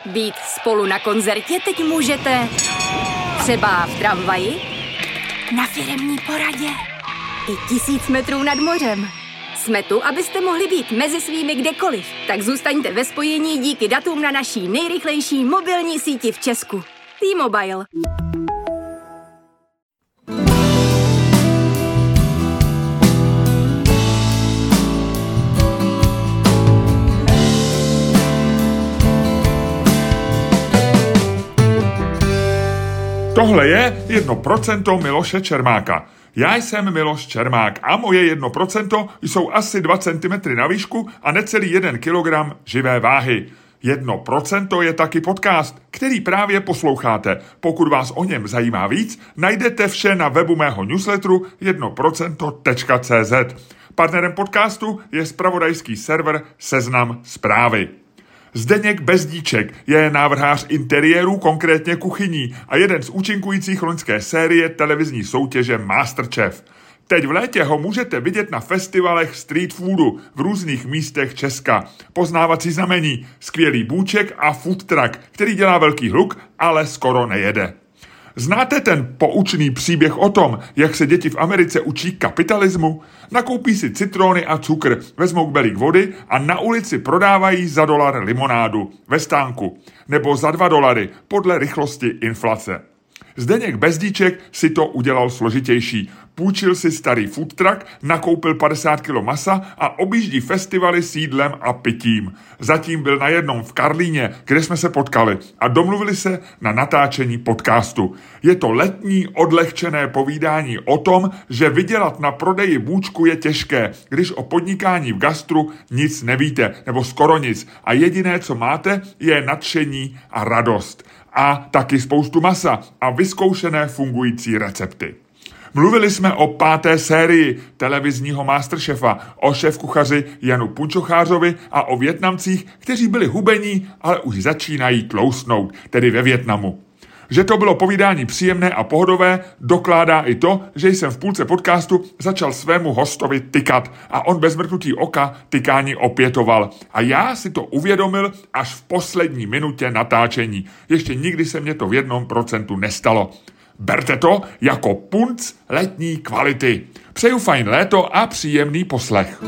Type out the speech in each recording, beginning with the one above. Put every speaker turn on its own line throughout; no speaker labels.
Být spolu na koncertě teď můžete třeba v tramvaji, na firemní poradě i 1000 metrů nad mořem. Jsme tu, abyste mohli být mezi svými kdekoliv. Tak zůstaňte ve spojení díky datům na naší nejrychlejší mobilní síti v Česku. T-Mobile.
Tohle je 1% Miloše Čermáka. Já jsem Miloš Čermák a moje 1% jsou asi 2 cm na výšku a necelý 1 kg živé váhy. 1% je taky podcast, který právě posloucháte. Pokud vás o něm zajímá víc, najdete vše na webu mého newsletteru 1%.cz. Partnerem podcastu je zpravodajský server Seznam Zprávy. Zdeněk Bezdíček je návrhář interiérů, konkrétně kuchyní, a jeden z účinkujících loňské série televizní soutěže Masterchef. Teď v létě ho můžete vidět na festivalech street foodu v různých místech Česka. Poznávací znamení, skvělý bůček a food truck, který dělá velký hluk, ale skoro nejede. Znáte ten poučný příběh o tom, jak se děti v Americe učí kapitalismu? Nakoupí si citrony a cukr, vezmou kbelík vody a na ulici prodávají za $1 limonádu ve stánku. Nebo za $2 podle rychlosti inflace. Zdeněk Bezdíček si to udělal složitější. Půjčil si starý food truck, nakoupil 50 kg masa a objíždí festivaly s jídlem a pitím. Zatím byl na jednom v Karlíně, kde jsme se potkali a domluvili se na natáčení podcastu. Je to letní odlehčené povídání o tom, že vydělat na prodeji bůčku je těžké, když o podnikání v gastru nic nevíte, nebo skoro nic. A jediné, co máte, je nadšení a radost. A taky spoustu masa a vyzkoušené fungující recepty. Mluvili jsme o 5. sérii televizního Masterchefa, o šéfkuchaři Janu Punčochářovi a o Vietnamcích, kteří byli hubení, ale už začínají tloustnout, tedy ve Vietnamu. Že to bylo povídání příjemné a pohodové, dokládá i to, že jsem v půlce podcastu začal svému hostovi tykat a on bez mrknutí oka tykání opětoval. A já si to uvědomil až v poslední minutě natáčení. Ještě nikdy se mě to v 1% nestalo. Berte to jako punc letní kvality. Přeju fajn léto a příjemný poslech.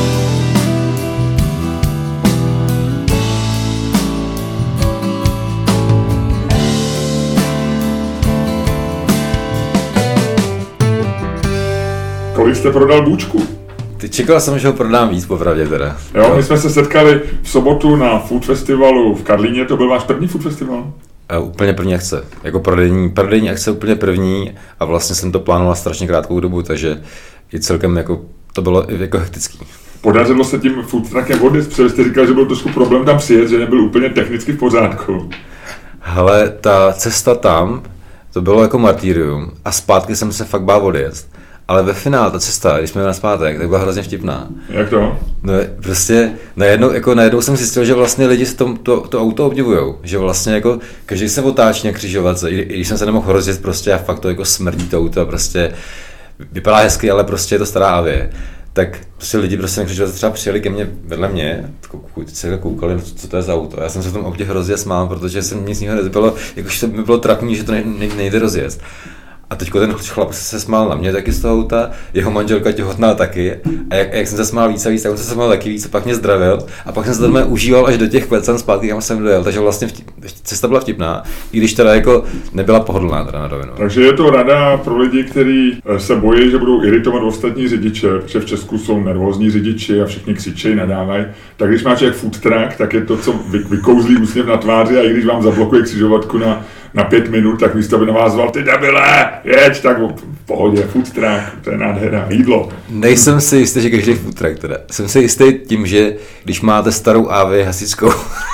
Kolik jste prodal bůčku?
Ty čekal jsem, že ho prodám víc, popravdě teda.
Jo, my jsme se setkali v sobotu na food festivalu v Karlíně, to byl váš první food festival?
Úplně první akce, jako prodejní akce úplně první a vlastně jsem to plánoval strašně krátkou dobu, takže i celkem jako to bylo jako hektický.
Podařilo se tím food truckem odjet, protože jste říkal, že byl trošku problém tam přijet, že nebyl úplně technicky v pořádku.
Hele, ta cesta tam, to bylo jako martýrium a zpátky jsem se fakt bál odjet. Ale ve finále ta cesta, když jsme jeli na zpátek, tak byla hrozně vtipná.
Jak to?
No prostě najednou jsem zjistil, že vlastně lidi si to auto obdivujou. Že vlastně jako každý se otáčí na křižovatce, i když jsem se nemohl rozjet prostě a fakt to jako smrdí to auto a prostě vypadá hezky, ale prostě je to stará Avie. Tak prostě lidi prostě na křižovatce třeba přijeli ke mně vedle mě, teď se koukali, co to je za auto. Já jsem se v tom autě hrozně smál, protože jsem nic z něho nezbylo, jakože to by bylo trapný, že to nejde rozjet. A teďko ten chlap se smál na mě taky z toho auta, jeho manželka těhotná taky. A jak jsem se smál víc a víc, tak on se smál taky víc a pak mě zdravil. A pak jsem se tam užíval až do těch klecan zpátky, kam jsem dojel. Takže vlastně cesta byla vtipná, i když teda jako nebyla pohodlná teda na rovinu.
Takže je to rada pro lidi, kteří se bojí, že budou iritovat ostatní řidiče, protože v Česku jsou nervózní řidiči a všichni křičejí, nadávají. Tak když máš jak food truck, tak je to, co vykouzlí úsměv na tváři, a i když vám zablokuje křižovatku na 5 minut, tak místo by na vás zval, ty debile, jeď, tak v pohodě, food truck, to je nádhera, jídlo.
Nejsem si jistý, že každý food truck teda. Jsem si jistý tím, že když máte starou AV hasickou,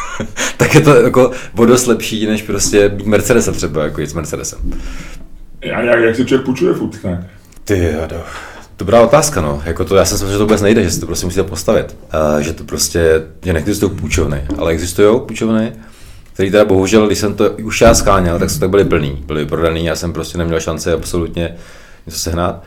tak je to jako dost lepší, než prostě být Mercedesa třeba, jako jít s Mercedesem.
Jak si člověk půjčuje food truck?
Ty jado. Dobrá otázka, no. Jako to, já jsem myslel, že to vůbec nejde, že si to prostě musíte postavit. Že to prostě, že neexistují půjčovny, ale existují půjčovny, který teda bohužel, když jsem to už já skáněl, tak byly plný, byly prodaný, já jsem prostě neměl šanci absolutně něco sehnat.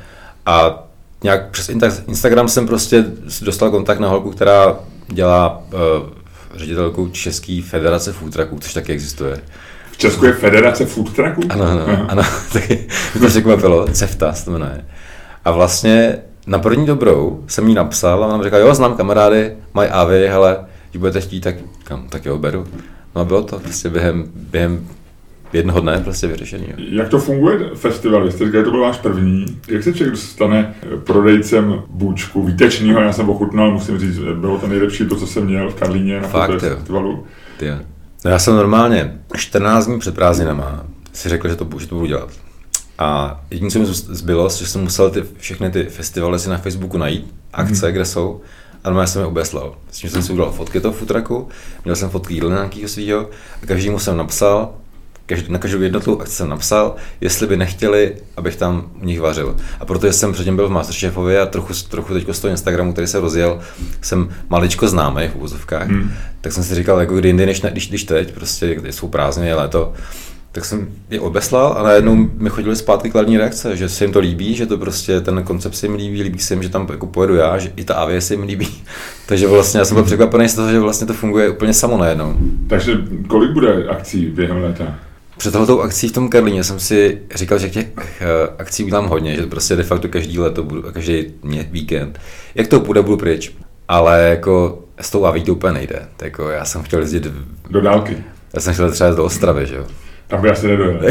A nějak přes Instagram jsem prostě dostal kontakt na holku, která dělá ředitelkou České federace food trucků, což taky existuje.
V Česku je federace food trucků?
Ano, taky to překvapilo, CEFTA se to jmenuje. A vlastně na první dobrou jsem jí napsal a ona mi řekla, jo, znám kamarády, mají AVI, ale když budete chtít, tak jo, beru. No a bylo to prostě během jednoho dne prostě vyřešení.
Jak to funguje festival? Vy jste říkali, to byl váš první. Jak se člověk stane prodejcem bůčku výtečnýho? Já jsem ochutnal, musím říct, bylo to nejlepší to, co jsem měl v Karlíně na festivalu.
No já jsem normálně 14 dní před prázdninama si řekl, že to budu dělat. A jediné, co mi zbylo, že jsem musel všechny ty festivaly si na Facebooku najít, akce, kde jsou, a normálně jsem je obeslal. S tím jsem si udělal fotky toho food trucku, měl jsem fotky jídla nějakého svýho a každému jsem napsal, na každou jednotlivou akci jsem napsal, jestli by nechtěli, abych tam u nich vařil. A protože jsem předtím byl v Masterchefovi a trochu teďko z toho Instagramu, který se rozjel, jsem maličko známý v uvozovkách, tak jsem si říkal, jako kdy jindy, než když teď, prostě jsou prázdniny, je léto, tak jsem je obeslal a najednou mi chodily zpátky kladní reakce, že se jim to líbí, že to prostě ten koncept se jim líbí se jim, že tam jako pojedu já, že i ta AVI se jim líbí. Takže vlastně já jsem byl překvapený z toho, že vlastně to funguje úplně samo najednou.
Takže kolik bude akcí během léta?
Před tohletou akcí v tom Karlíně jsem si říkal, že těch akcí udělám hodně, že prostě de facto každý léto budu, každý víkend. Jak to půjde, budu pryč. Ale jako s tou AVI to úplně nejde. Tak jako já jsem chtěl jezdit
do dálky.
Já jsem chtěl třeba do Ostravy, že jo.
Tam by asi nedojel.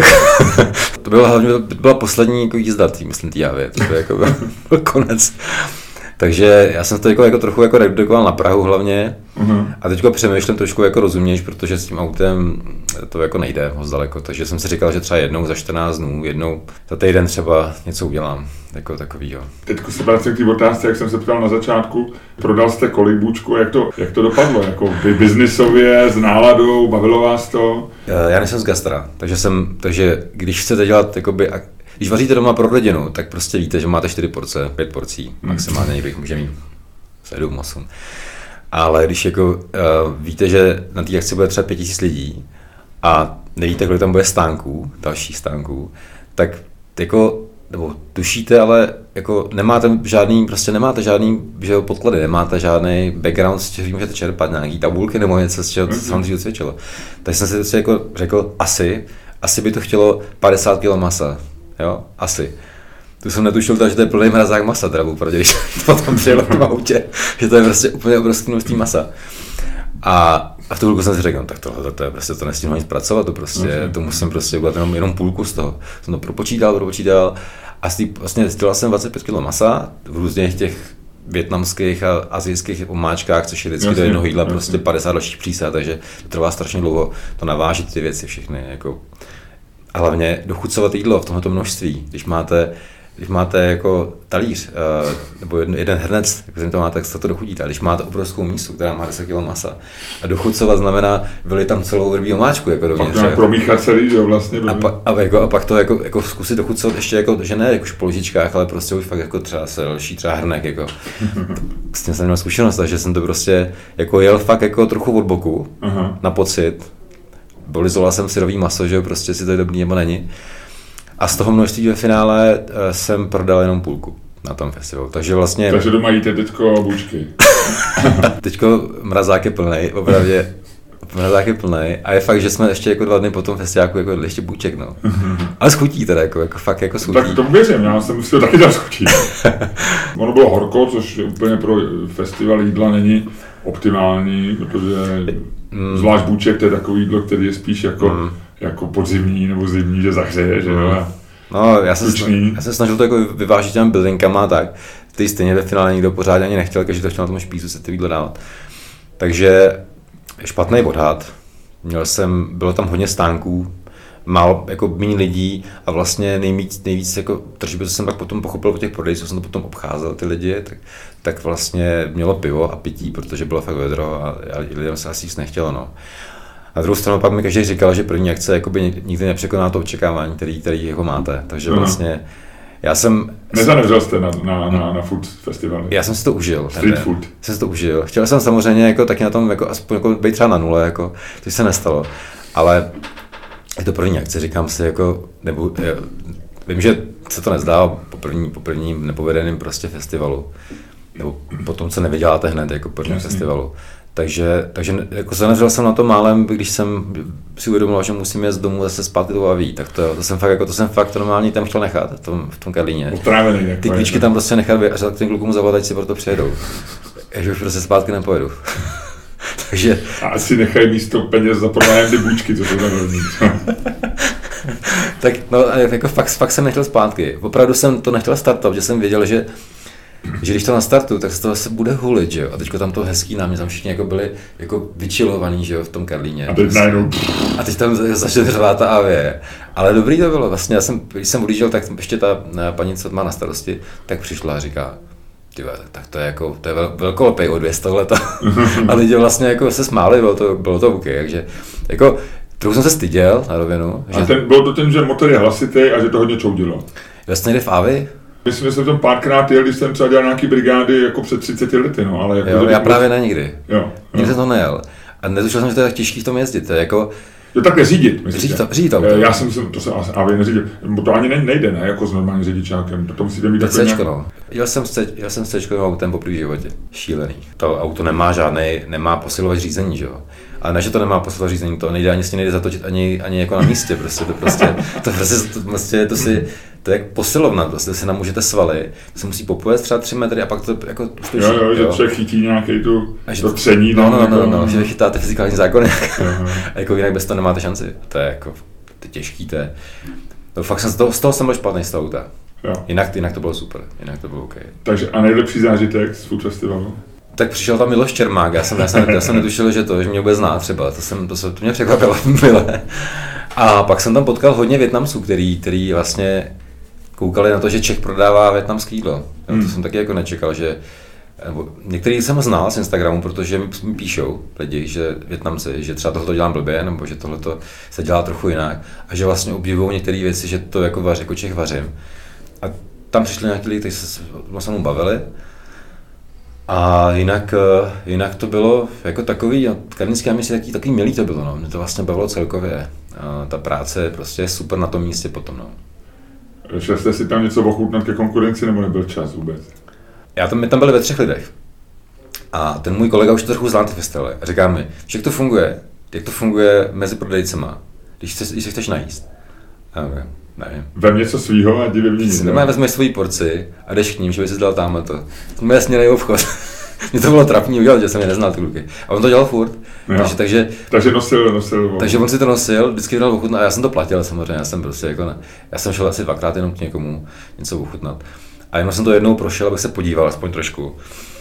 To byla poslední jako jízda, myslím, té AVI. To jako byl konec. Takže já jsem to jako trochu jako redukoval na Prahu hlavně a teďka přemýšlím trošku jako rozumnějš, protože s tím autem to jako nejde moc daleko, takže jsem si říkal, že třeba jednou za 14 dnů, jednou za týden třeba něco udělám, jako takovýho.
Teďko se vracím k té otázce, jak jsem se ptal na začátku, prodal jste kolik bůčku, jak to dopadlo, jako biznisově, s náladou, bavilo vás to?
Já nejsem z gastra, takže když chcete dělat jakoby, když vaříte doma pro rodinu, tak prostě víte, že máte 4 porce, 5 porcí, maximálně někdo jich může mít 7, 8. Ale když jako víte, že na té akci bude třeba 5000 lidí a nevíte, kolik tam bude dalších stánků, tak jako, nebo tušíte, ale jako nemáte žádný že podklady, nemáte žádný background, z čeho můžete čerpat, nějaký tabulky nebo něco, z čeho se vám to dosvědčilo. Takže jsem si jako řekl, asi by to chtělo 50 kg masa. Jo, asi. Tu jsem netušil, že to je plný mrazák masa, teda protože když potom přijelo v tom autě, že to je prostě úplně obrovské množství masa. A v tu chvilku jsem si řekl, no, tak tohle to je prostě, to nestihnu nic pracovat, to musím prostě udělat jenom půlku z toho. Jsem to propočítal a vlastně stěla jsem 25 kg masa v různých těch vietnamských a asijských omáčkách, což je vždycky do jednoho jídla prostě 50 dalších přísad, takže to trvá strašně dlouho to navážit ty věci všechny, jako. A hlavně dochucovat jídlo v tomto množství, když máte jako talíř nebo jeden hrnec, jako to máte, tak se to dochutíte. A když máte obrovskou mísu, která má 10 kg masa, a dochucovat znamená vylit tam celou rybí omáčku jako dovnitř.
Pak promíchat celý, že vlastně.
A pak to jako zkusit dochucovat ještě jako, že ne jako v poličičkách, ale prostě už fakt jako třeba třeba hrnek jako. S tím jsem měl zkušenost, takže jsem to prostě jako jel fakt jako trochu od boku na pocit. Bolizoval jsem syrový maso, že prostě si to je dobrý nebo není. A z toho množství ve finále jsem prodal jenom půlku na tom festivalu. Takže vlastně...
Takže doma jíte teďko bůčky.
Teďko mrazák je plnej, opravdě. Mrazák je plnej. A je fakt, že jsme ještě jako 2 dny po tom festiáku jako jedli ještě bůček, no. Ale schutí teda, jako fakt jako schutí.
Tak tomu věřím, já jsem si to taky dal schutí. Ono bylo horko, což úplně pro festival jídla není optimální, protože zvlášť bůček to je takový jídlo, který je spíš jako podzimní nebo zimní, že zahřeje, že jo.
No, já jsem snažil to jako vyvážit těm bylinkama tak, ty stejně ve finále nikdo pořád ani nechtěl, každý to chtěl na tom špízu se ty jídlo dávat. Takže špatný odhad, bylo tam hodně stánků, málo jako méně lidí a vlastně nejvíc jako tržby, co jsem pak potom pochopil od těch prodejců, jsem to potom obcházel ty lidi, tak vlastně mělo pivo a pití, protože bylo fakt vedro a lidem se asi nic nechtělo, no. Na druhou stranu pak mi každý říkal, že první akce jakoby nikdy nepřekoná to očekávání, který jako máte, takže vlastně já jsem...
Nezanevřel jste na food festivalu?
Já jsem si to užil.
Street food.
Jsem si to užil. Chtěl jsem samozřejmě jako taky na tom jako aspoň jako být třeba na nule, jako, to se nestalo, ale je to první akce, říkám si jako, vím, že se to nezdá po prvním nepovedeným prostě festivalu, nebo po tom, co nevyděláte hned jako prvním festivalu, Takže jako zanevřel jsem na to málem, když jsem si uvědomil, že musím jít z domu zase zpátky do Baví, tak to jsem fakt normálně tam chtěl nechat v tom Karlíně. Ty klíčky tam prostě nechat a řekl těm klukům zavolat, ať si proto přijedou. Takže už prostě zpátky nepojedu. Takže...
A asi nechají místo peněz za pronájem ty bůčky, co jsou tam.
Tak no, jako fakt jsem nechtěl zpátky. Opravdu jsem to nechtěl startovat, že jsem věděl, že když to nastartuju, tak se to zase bude hulit, že jo. A teďko tam to hezký námět, tam všichni jako byli jako vyčilovaný, že jo, v tom Karlíně. A teď tam začne řvát ta avie. Ale dobrý to bylo, vlastně když jsem odjížděl, tak ještě ta paní, co má na starosti, tak přišla a říká, tak to je velkolepej o 200 let. A lidi vlastně jako se smáli, bylo to OK, takže jako trochu jsem se styděl na rovinu.
A bylo to ten, že motor je hlasitý a že to hodně čoudilo.
Vlastně jde v Avi?
Myslím, že jsem tam párkrát jel, když jsem třeba dělal nějaký brigády jako před 30 lety, no, ale jako...
Jo, já právě ne nikdy.
Jo.
Nikdy jsem to nejel. A netušil jsem, že to je tak těžký v tom jezdit, to je jako...
Jo, takhle řídit, myslíte?
Řídit auto.
Já jsem to se AV neřídil, to ani nejde, ne, jako s normálním řidičákem, to musíte mít takové nějak...
no. Jel jsem s C-čkovým autem poprvé v životě, šílený. To auto nemá posilové řízení, že jo. A ne, že to nemá posilové řízení, to nejde zatočit ani jako na místě, to je jak posilovna, prostě si namůžete svaly, to se musí popojet třeba 3 metry a pak to jako stočí.
Jo, že člověk chytí nějaký to tření.
No, že chytáte fyzikální zákony a jako jinak bez toho nemáte šanci. To je jako, to je těžký, to je. To fakt z toho jsem byl špatný z toho auta. Jinak to bylo super, jinak to bylo OK.
Takže a nejlepší zážitek z Food Festivalu?
Tak přišel tam Miloš Čermák, já jsem netušil, že mě vůbec zná třeba, to mě překvapilo mile. A pak jsem tam potkal hodně Vietnamců, který vlastně koukali na to, že Čech prodává vietnamské jídlo. To jsem taky jako nečekal, že některý jsem znal z Instagramu, protože mi píšou lidi, že Vietnamci, že třeba tohle dělám blbě, nebo že tohle se dělá trochu jinak a že vlastně obdivují některé věci, že to jako Čech vařím. A tam přišli nějaký lidi, kteří se se mnou bavili. A jinak to bylo jako takový, karlínské městě takový milý to bylo, no. Mě to vlastně bavilo celkově. A ta práce je prostě super na tom místě potom, no.
Šel jste si tam něco ochutnat ke konkurenci, nebo nebyl čas vůbec?
My tam byli ve 3 lidech. A ten můj kolega už to trochu znal ty festivaly. A říká mi, že jak to funguje mezi prodejcema, když se chceš najíst. A nevím.
Vem něco svýho a jdi vyměnit.
Normálně vezmeš svoji porci a jdeš k ním, že by si dal tamhle to. To byl jasně obchod. Mě to bylo trapný udělat, že jsem je neznal ty kluky. A on to dělal furt.
Takže nosil.
Takže on si to nosil, vždycky dal ochutnat a já jsem to platil samozřejmě. Já jsem šel asi 2krát jenom k někomu něco ochutnat. A jenom jsem to jednou prošel, abych se podíval aspoň trošku.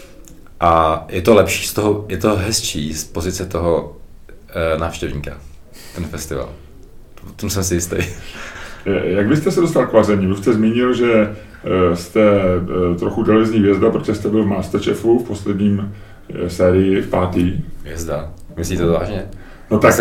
A je to lepší je to hezčí z pozice toho návštěvníka, ten festival. Tím jsem si jistý.
Jak byste se dostal k vaření? Vy jste zmínil, že jste trochu televizní hvězda, protože jste byl v Masterchefu v posledním sérii, v 5.
Hvězda? Myslíte to vážně?
No tak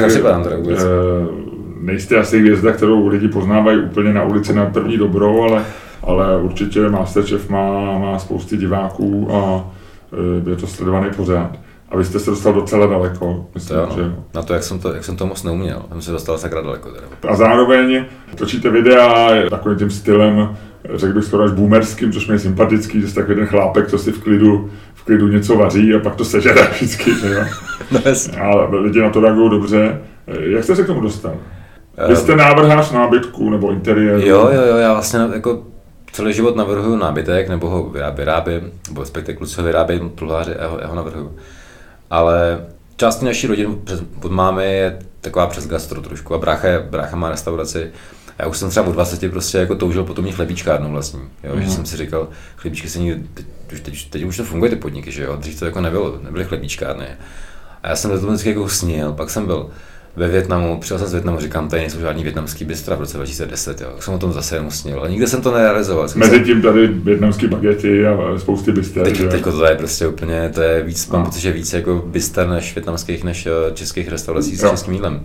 nejste asi hvězda, kterou lidi poznávají úplně na ulici na první dobrou, ale určitě Masterchef má spousty diváků a je to sledovaný pořád. A vy jste se dostal docela daleko, myslím,
že jo. Na to, jak jsem to moc neuměl, jsem se dostal sakra daleko. Teda.
A zároveň točíte videa takovým tím stylem, řekl bych skoro až boomerským, což mě je sympatický, že jste takový ten chlápek, co si v klidu něco vaří a pak to sežere vždycky, jo.
No,
ale lidi na to reagují dobře. Jak jste se k tomu dostal? Vy jste návrhář nábytku nebo interiéru?
Jo, já vlastně jako celý život navrhuju nábytek, nebo ho vyrábím, nebo respektive kluci ho vyrábějí, pluháři, já ho navrhuju. Ale část naší rodiny od mámy je taková přes gastro trošku a brácha má restauraci. Já už jsem třeba od 20 prostě jako toužil potom mít chlebíčkárnu vlastní, jo, že jsem si říkal, chlebíčky se nikdy, teď už to funguje ty podniky, že jo, dřív to jako nebyly chlebíčkárny. A já jsem do toho vždycky jako snil, pak jsem byl ve Vietnamu, přijel jsem z Vietnamu, říkám, tady nejsou žádný vietnamský bystra v roce 2010, jo. Tak jsem o tom zase jenom snil, ale nikde jsem to nerealizoval.
Mezitím tady vietnamský bagety a spousty byster.
Teď to je prostě úplně, to je víc, mám pocit, že víc jako byster než vietnamských, než českých restaurací s českým jídlem.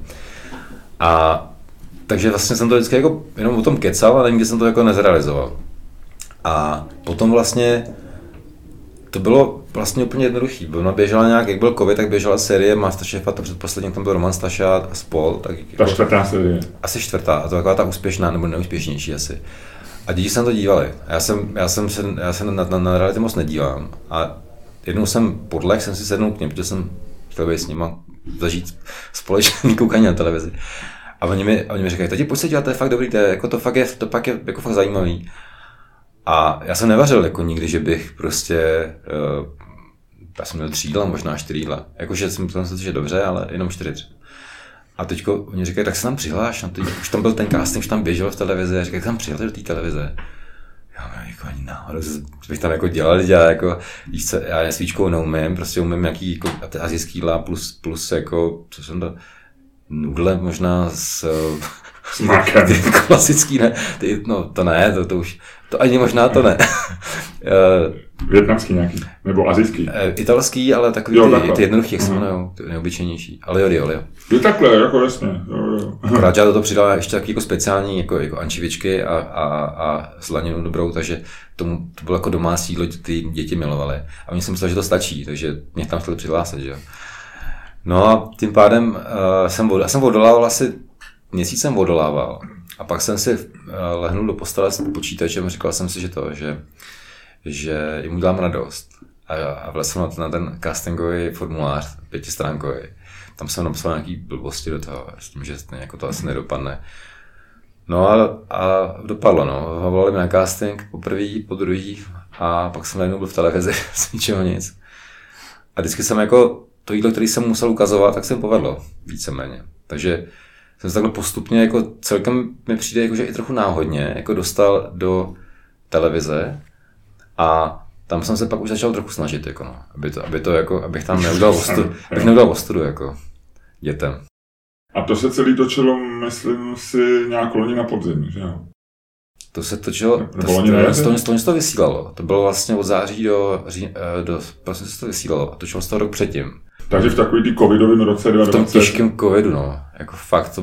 A takže vlastně jsem to vždycky jako jenom o tom kecal, ale nikdy jsem to jako nezrealizoval. A potom vlastně to bylo vlastně úplně jednoduchý. Běžela nějak, jak byl covid, tak běžela série Masterchefa, to předposledně tam byl Roman Staša a spol. Tak
ta 4. série.
Asi 4. a to taková ta úspěšná nebo neúspěšnější asi. A děti se na to dívali. Já se na reality moc nedívám. A jednou jsem jsem si sednul k něm, protože jsem chtěl bych s nima zažít společný koukání na televizi. A oni mi říkají, tati, pojď se dělat, to je fakt dobrý, to je jako fakt zajímavý. A já jsem nevařil jako nikdy, že bych prostě, já jsem měl 3 jídla, možná 4 jídla. Jakože jsem myslel, že dobře, ale jenom 4 třeba. A teďko oni říkají, tak se tam přihláš, už tam byl ten casting, už tam běžel v televizi, a říkají, tam přihláš do té televize. Já jako ani náhodou, bych tam jako dělal, jako, víš co, já svíčkou neumím, prostě umím nějaký jako asijský jídla plus jako, co jsem to, nudle možná s
mákem.
Klasický, ne, to ne, to už, to ani možná to ne.
Vietnamský nějaký, nebo asijský.
Italský, ale takový ty jednoduchý, jak se jmenujou, ty neobyčejnější, ale jo.
Je takhle, jako jasně, jo.
Akorát já do toho přidala ještě taky jako speciální, jako ančivičky a slaninu dobrou, takže to bylo jako domácí jídlo, ty děti milovaly. A oni si mysleli, že to stačí, takže mě tam chtěli přihlásit, že jo. No a tím pádem jsem odolával asi měsíc jsem odolával. A pak jsem si lehnul do postele s počítačem a říkal jsem si, že jim udělám radost. A vlezl jsem na ten castingový formulář, 5stránkový. Tam jsem napsal nějaký blbosti do toho, s tím, že jako to asi nedopadne. No a dopadlo, no. Volali mě na casting po druhý a pak jsem najednou byl v televizi z ničeho nic. A vždycky jsem jako to jídlo, který jsem musel ukazovat, tak jsem povedlo víceméně. Takže jsem se takhle postupně jako celkem mi přijde jako, že i trochu náhodně jako dostal do televize a tam jsem se pak už začal trochu snažit, jako no, abych tam neudělal ostudu jako dětem.
A to se celý točilo, myslím si, nějak loni na podzim, že jo?
To se točilo, to vysílalo. To bylo vlastně od září do prosince se to vysílalo a točilo se to rok předtím.
Takže v takový tý covidovém roce 2020.
V tom těžkém covidu, no. Jako fakt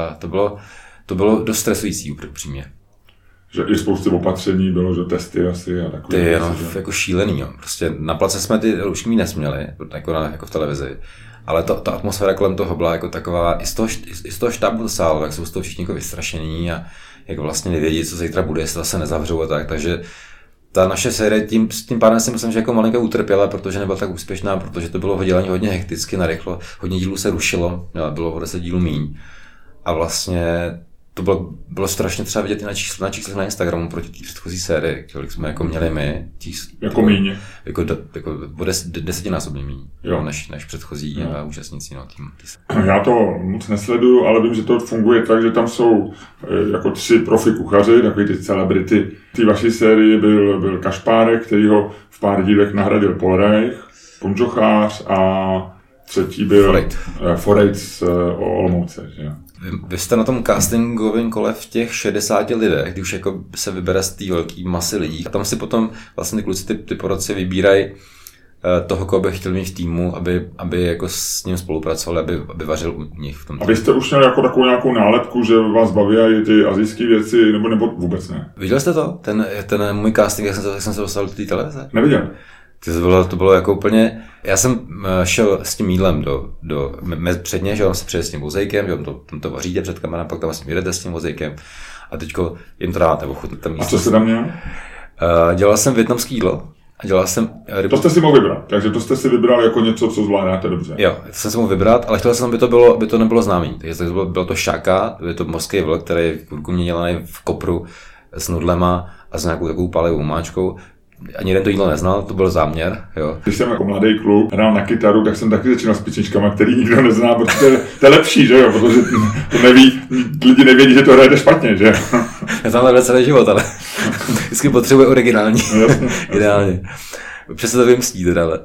to bylo dost stresující upřímně.
Že i spousty opatření bylo, že testy asi a takové.
Ty jako šílený, jo. Prostě na place jsme ty roušky mít nesměli, jako v televizi. Ale ta atmosféra kolem toho byla jako taková, i z toho štábu to sálo, jak jsou z toho všichni jako vystrašení a jak vlastně nevědí, co zítra bude, jestli se nezavřou a tak, takže ta naše série tím pádem si myslím, že jako malinko utrpěla, protože nebyla tak úspěšná, protože to bylo dělání hodně hekticky, narychlo, hodně dílů se rušilo, bylo o 10 dílů míň a vlastně to bylo strašně třeba vidět i na číslech na Instagramu proti té předchozí sérii, kolik jsme jako měli my.
Jako míň.
Jako o 10násobně míň, než předchozí účastníci. No,
Já to moc nesleduju, ale vím, že to funguje tak, že tam jsou jako 3 profi kuchaři, takový ty celebrity. V té vaší sérii byl Kašpárek, který ho v pár dílech nahradil Paul Reich, Punžochář a třetí byl Forejt z Olomouce. Že?
Vy jste na tom castingovém kole v těch 60 lidech, kdy už jako se vybere z té velké masy lidí. A tam si potom vlastně kluci ty porodci vybírají toho, koho by chtěl mít v týmu, aby jako s ním spolupracovali, aby vařil u nich v tom týmu.
A vy jste už měli jako takovou nějakou nálepku, že vás baví i ty asijské věci, nebo vůbec ne?
Viděl jste to? Ten můj casting, jak jsem se dostal do té televize?
Neviděl.
To bylo jako úplně, já jsem šel s tím jídlem předně, že vám se přijde s tím vozejkem, že tam to vaříte před kamerou, pak tam vlastně jedete s tím vozejkem a teďko jim to dáváte ochutnat tam místo.
A co jste tam měl?
Dělal jsem vietnamský jídlo a dělal jsem rybu.
To jste si mohl vybrat, takže to jste si vybral jako něco, co zvládáte dobře.
Jo, to jsem si mohl vybrat, ale chtěl jsem, aby to nebylo známý. Takže bylo to šáka, je to mořský vlk, který je v kurkumě dělaný v kopru s nudlema a s nějakou takovou pálivou máčkou. Ani jeden to jídlo neznal, to byl záměr, jo.
Když jsem jako mladý kluk hrál na kytaru, tak jsem taky začínal s písničkama, který nikdo nezná, protože to je lepší, že jo, protože to neví, lidi nevědí, že to hrajete špatně, že?
Já tam hledal celý život, ale vždycky potřebuje originální, ideálně. Přesně to vymstí teda, ale.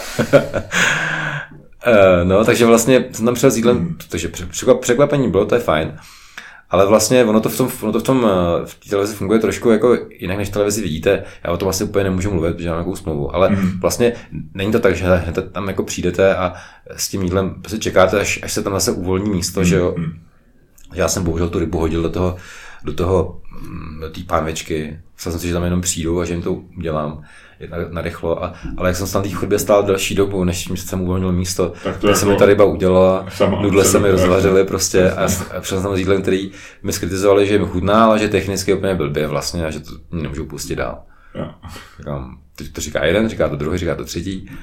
No, takže vlastně jsem tam přijel s jídlem, takže překvapení bylo, to je fajn. Ale vlastně ono to v té televizi funguje trošku jako jinak, než v televizi vidíte. Já o tom asi úplně nemůžu mluvit, protože mám nějakou smlouvu, ale vlastně není to tak, že tam jako přijdete a s tím jídlem prostě čekáte, až se tam zase uvolní místo, že jo. Já jsem bohužel tu rybu hodil do té pánvičky. Myslel jsem si, že tam jenom přijdu a že jim to udělám narychlo, ale jak jsem tam v té chodbě stál delší dobu, než jsem uvolnil místo, tak se mi ta ryba udělala, nudle se mi rozvařily prostě a přišel jsem s jídlem, který mi skritizovali, že je mi chutná, ale že technicky úplně blbě vlastně a že to nemůžu pustit dál. Říkám, to říká jeden, říká to druhý, říká to třetí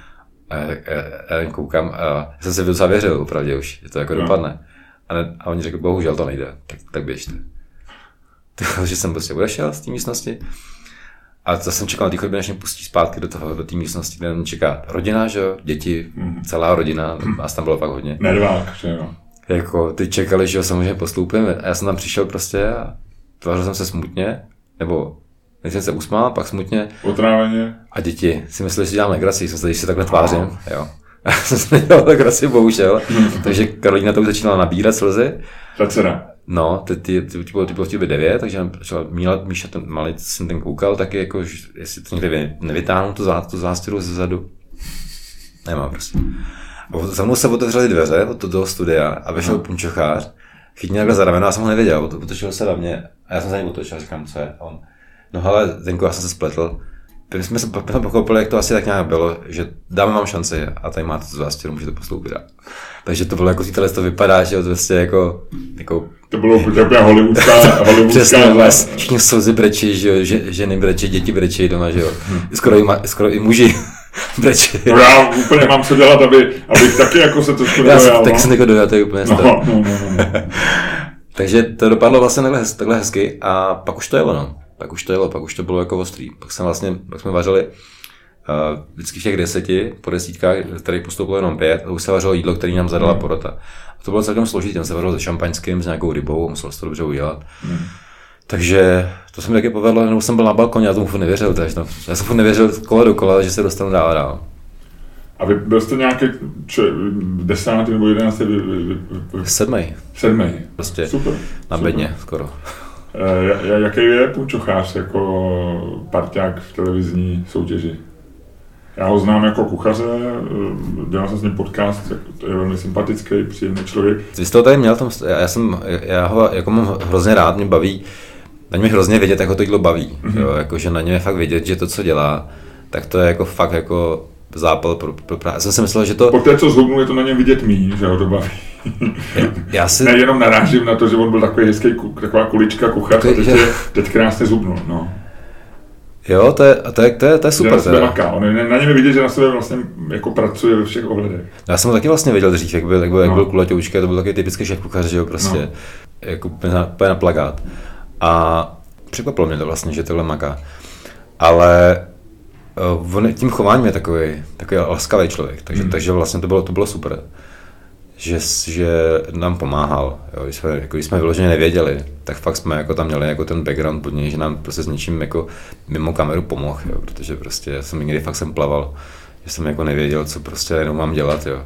A já koukám a jsem si docela věřil, opravdu už, že to jako dopadne. A oni řekli, bohužel to nejde, tak běžte. Takže jsem prostě odešel z té místnosti a to jsem čekal na té chodbě, než mě pustí zpátky do té místnosti, kde mě čeká rodina, že jo, děti, celá rodina, nás tam bylo fakt hodně.
Nervák, že jo.
Jako ty čekali, že ho samozřejmě postoupím a já jsem tam přišel prostě a tvářil jsem se smutně, nebo když jsem se usmál, pak smutně.
Otráveně.
A děti si mysleli, že dělám legraci, jsem se když si takhle tvářím, jo. A já jsem se nedělal legraci, bohužel. Takže Karolína to už začínala nabírat slzy.
Ta dcera.
No, ty bylo v té 9, takže začala Míša, ten malý, jsem ten koukal, taky jako, jestli to někde nevytáhnu tu zástěru zezadu. Nemám prostě. A za mnou se otevřely dveře od toho studia a vešel punčochář, chytně takhle za rameno, já jsem ho nevěděl, otočil se na mě a já jsem za něj otočil, říkám, co je. A on, no hele, Zdenko, já jsem se spletl. My jsme se pochopili, jak to asi tak nějak bylo, že dáme vám šanci a tady máte tu zástěru, můžete postoupit. Takže to bylo jako to vypadá, že vlastně jako
to bylo úplně hollywoodská.
Přesně, všichni slzy brečí, že ženy brečí, děti brečí doma, že jo. Skoro i muži brečí.
No já úplně mám co dělat, abych taky jako se to dojal.
Tak jsem jako dojal, to je úplně
no.
Takže to dopadlo vlastně takhle hezky a pak už to jelo, no. Pak už to bylo jako ostrý. Pak jsme vařili vždycky v těch 10, po 10, který postoupilo jenom 5, a už se vařilo jídlo, který nám zadala porota. A to bylo celkem složitý, tam se vařilo se šampaňským, s nějakou rybou, muselo se to dobře udělat. Takže to se mi taky povedlo, nebo jsem byl na balkoně, já tomu furt nevěřil, já jsem furt nevěřil kola do kola, že se dostanu dál.
A vy byl jste nějaký 10. nebo 11.
7. Prostě
super.
Na bedně skoro.
Jaký je punčochář jako parťák v televizní soutěži? Já ho znám jako kuchaře, dělal jsem s ním podcast, je velmi sympatický, příjemný člověk.
Ty jsi to tady měl, já ho jako mám hrozně rád, mě baví, na něm hrozně vidět, jak ho to jídlo baví, jo, jako, že na něm je fakt vidět, že to, co dělá, tak to je jako fakt jako zápal pro práci. Já jsem si myslel, že to...
Po té, co zhubnul, je to na něm vidět míň, že ho to baví.
Já si...
Nejenom narážím na to, že on byl takový hezký, taková kulička kuchař, a teď krásně zhubnul, no.
Jo, to je super.
Že na něm je vidět, že na sebe vlastně jako pracuje ve všech ohledech.
Já jsem ho taky vlastně viděl dřív, jak byl kulatoučka, to byl takový typický šéf kuchař, že jo, prostě, jako úplně na plakát. A překvapilo mě to vlastně, že tohle maká. Ale on tím chováním je takový laskavý člověk, takže vlastně to bylo super. Že nám pomáhal, jo, když jsme vyloženě nevěděli, tak fakt jsme jako tam měli jako ten background pod něj, že nám prostě s něčím jako mimo kameru pomohl, jo, protože prostě někdy jsem plaval, že jsem jako nevěděl, co prostě jenom mám dělat, jo.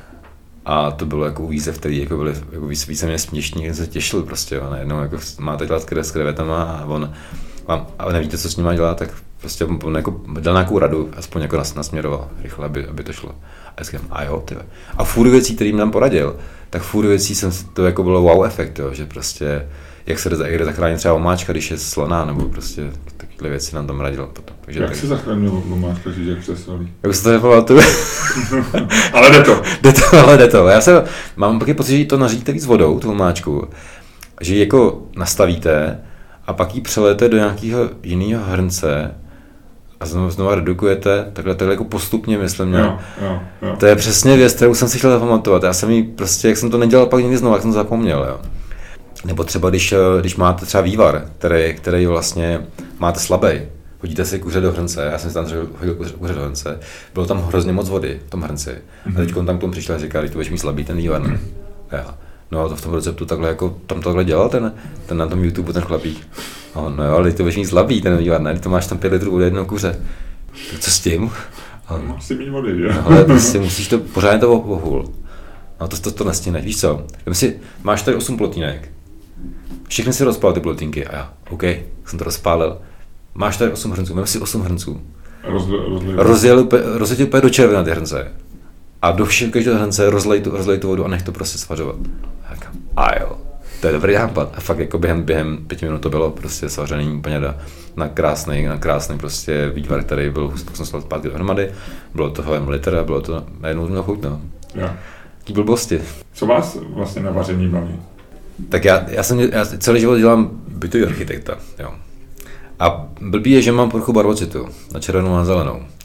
A to bylo jako výzev, který jako byly jako víceméně směšný, když se těšil prostě, jo, najednou jako máte dělat s krevetama a on vám, a nevíte, co s ním má dělat, tak prostě on jako dal nějakou radu, aspoň jako nasměroval rychle, aby to šlo. A já říkám, a jo, tyhle. A furt věcí, kterým nám poradil, tak furt věcí to jako bylo wow efekt, jo, že prostě, jak se jde zachránit třeba omáčka, když je slaná, nebo prostě takovéhle věci nám tam radil potom. Takže
jak se zachránil omáčka, když jak se svalí?
Jak se to nepamatuju.
Ale jde to. Já mám taky pocit, že to nařídíte víc vodou, tu omáčku, že ji jako nastavíte a pak ji přelejete do nějakého jiného hrnce a znovu redukujete, takhle jako postupně, myslím. Jo.
To je přesně věc, kterou jsem si chtěl zapamatovat. Já jsem jí prostě, jak jsem to nedělal pak někdy znovu, jak jsem zapomněl. Jo. Nebo třeba, když máte třeba vývar, který vlastně máte slabý, hodíte si kuře do hrnce, já jsem si tam hodil kuře do hrnce, bylo tam hrozně moc vody v tom hrnci. A teď tam k tomu přišel a říkal, že to budeš mít slabý ten vývar, ne? No a to v tom receptu takhle jako, tam tohle dělal ten na tom YouTube ten chlapík. No jo, ale ty budeš mít slabý ten vývar, ne? Ty máš tam 5 litrů vody jednou kuře. Tak co s tím?
Musí mít vody, jo?
No, ale prostě musíš to pořádně to ohul. No to nestíneš, víš co? Máš tady 8 plotýnek. Všechny si rozpálil ty plotínky a já, OK, jsem to rozpálil. Máš tady 8 hrnců, mám si 8 hrnců. Rozděl úplně do červené ty hrnce. A do každého hrnce rozlej tu vodu a nech to prostě svařovat. A jo, to je dobrý nápad. A fakt jako během 5 minut to bylo prostě svařený úplně na krásný prostě vývar, který byl, pak jsem sval zpátky dohromady. Bylo toho litr a bylo to najednou mělo chuť, no. Taký blbosti.
Co vás vlastně na vaření baví?
Tak já celý život dělám bytový architekta, jo. A blbý je, že mám poruchu barvocitu na červenou a na zelenou.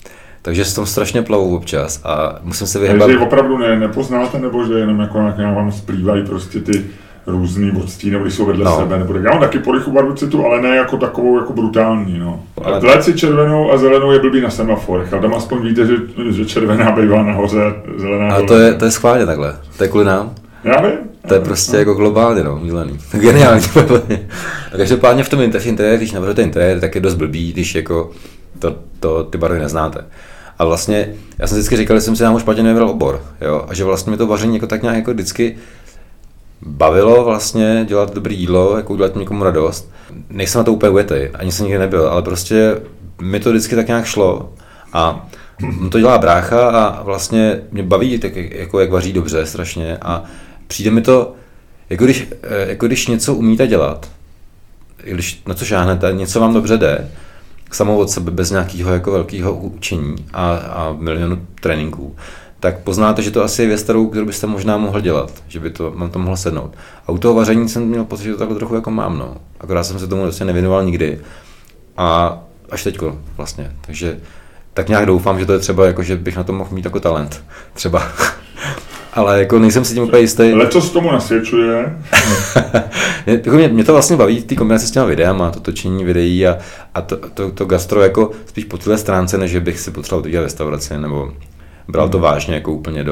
takže se tam strašně plavou občas a musím se vyhýbat.
Takže opravdu nepoznáte, nebo že jenom jako vám splývají prostě ty různý odstíny, nebo když jsou vedle sebe, nebo tak. Já mám taky porychu barvicitu, ale ne jako takovou jako brutální, no. Ale tlet si červenou a zelenou je blbý na semaforech, ale tam aspoň víte, že červená bývá nahoře, zelená
a to je schválně takhle, to je kvůli nám.
Já vím.
To je prostě jako globálně, no, mílený. Geniální. A každopádně v tom interiéru, když navrhujete interiér, tak je dost blbý, když jako ty barvy neznáte. A vlastně, já jsem vždycky říkal, že jsem si nám špatně nevybral obor, jo, a že vlastně mi to vaření jako tak nějak jako vždycky bavilo vlastně dělat dobré jídlo, jako udělat někomu radost. Nejsem na to úplně ujetej, ani jsem nikdy nebyl, ale prostě mi to vždycky tak nějak šlo a to dělá brácha a vlastně mě baví tak jako jak vaří dobře strašně a přijde mi to, jako když něco umíte dělat, když na co šáhnete, něco vám dobře jde, samo od sebe bez nějakého jako velkého učení a milionu tréninků, tak poznáte, že to asi je věc, kterou byste možná mohl dělat, že by to vám to mohlo sednout. A u toho vaření jsem měl pocit, že to takhle trochu jako mám, no. Akorát jsem se tomu vlastně nevěnoval nikdy. A až teďko vlastně. Takže tak nějak doufám, že to je třeba jako, že bych na to mohl mít jako talent. Třeba. Ale jako nejsem si tím úplně jistý.
Lecos tomu nasvědčuje.
Mě to vlastně baví ty kombinace s těma videama, to točení videí a to gastro jako spíš po téhle stránce, než bych si potřeboval dělat restauraci nebo bral to vážně jako úplně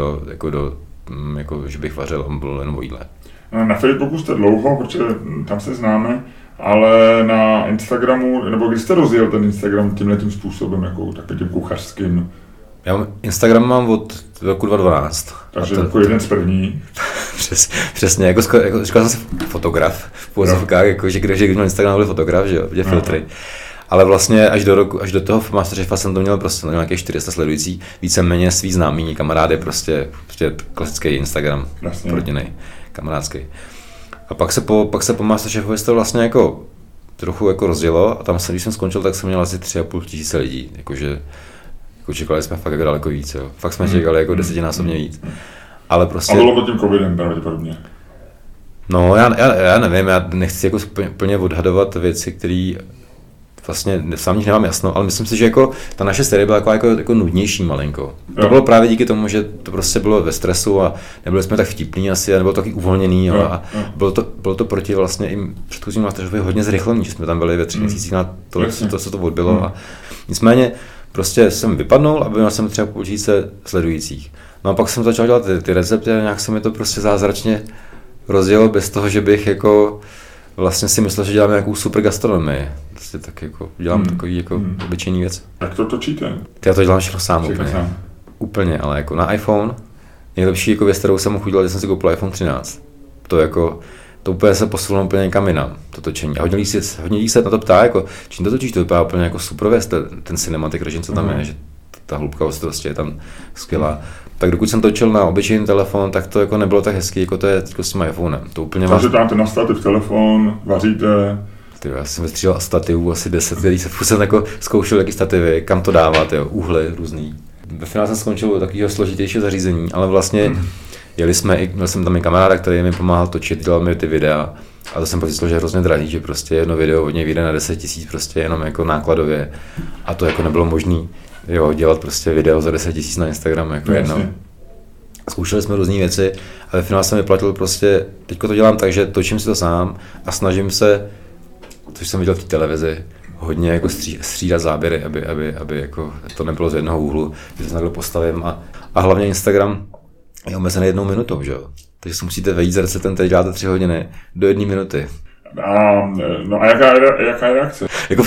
jako že bych vařil nebo jídle.
Na Facebooku jste dlouho, protože tam se známe, ale na Instagramu, nebo když jste rozjel ten Instagram tímhletím způsobem, jako takovým kuchařským?
Já Instagram mám od roku 2012.
Takže jako jeden z prvních.
Přesně, jako říkal jsem si fotograf v pozovkách, jako, že když měl Instagram, byl fotograf, že jo, viděl filtry. Ale vlastně až do toho Masterchefa jsem to měl prostě nějakých 400 sledující, víceméně svý známí, kamarády, prostě klasický Instagram, rodinný, kamarádský. A pak se po Masterchefovi to vlastně jako trochu jako rozdělo a tam když jsem skončil, tak jsem měl asi 3,5 tisíce lidí, jakože jako čekali jsme fakt jako daleko víc, jo. Fakt jsme čekali jako 10násobně víc. Ale prostě...
A bylo to tím covidem pravděpodobně.
No já nevím, já nechci jako plně odhadovat věci, které vlastně sám nich nemám jasno, ale myslím si, že jako ta naše série byla jako nudnější malinko. To bylo právě díky tomu, že to prostě bylo ve stresu a nebyli jsme tak vtipní asi a nebylo taky uvolněný a bylo to proti vlastně i předchozím Masterchefovi hodně zrychlený, že jsme tam byli ve 3 měsících na to, co to odbylo a nicméně prostě jsem vypadnul a měl jsem třeba 5 tisíce sledujících. No a pak jsem začal dělat ty recepty a nějak se mi to prostě zázračně rozdělo bez toho, že bych jako vlastně si myslel, že dělám nějakou super gastronomii. Prostě tak jako dělám takový jako obyčejný věc.
Jak to točíte?
Já to dělám všechno sám úplně. Úplně, ale jako na iPhone. Nejlepší jako věc, kterou jsem mohl udělat, že jsem si koupil iPhone 13. To úplně se posunulo úplně někam jinam, to točení. A hodně lidí se na to ptá, jako, čím to točíš, to vypadá úplně jako super věc, ten cinematic režim, co tam je, že ta hloubkavost prostě je tam skvělá. Tak dokud jsem točil na obyčejný telefon, tak to jako nebylo tak hezký, jako to je s tím iPhonem. To úplně
takže dáte na stativ telefon, vaříte.
Já jsem vystřídal stativů asi 10, který jsem jako zkoušel, jaký stativy, kam to dávat, jo, úhly různý. Ve finále jsem skončil u takového složitějšího zařízení, ale vlastně měl jsem tam i kamaráda, který mi pomáhal točit, dělal mi ty videa a to jsem pak zjistil, že je hrozně drahý, že prostě jedno video od něj vyjde na 10 000 prostě jenom jako nákladově a to jako nebylo možný, jo, dělat prostě video za 10 000 na Instagram jako jednou. Zkoušeli jsme různé věci a ve finále jsem vyplatil prostě, teďko to dělám tak, že točím si to sám a snažím se, což jsem viděl v té televizi, hodně jako střídat záběry, aby jako to nebylo z jednoho úhlu, že se takhle postavím a hlavně Instagram je omezený 1 minutou, že jo? Takže si musíte vejít s receptem, který děláte 3 hodiny do 1 minuty.
A jaká je reakce?
Jako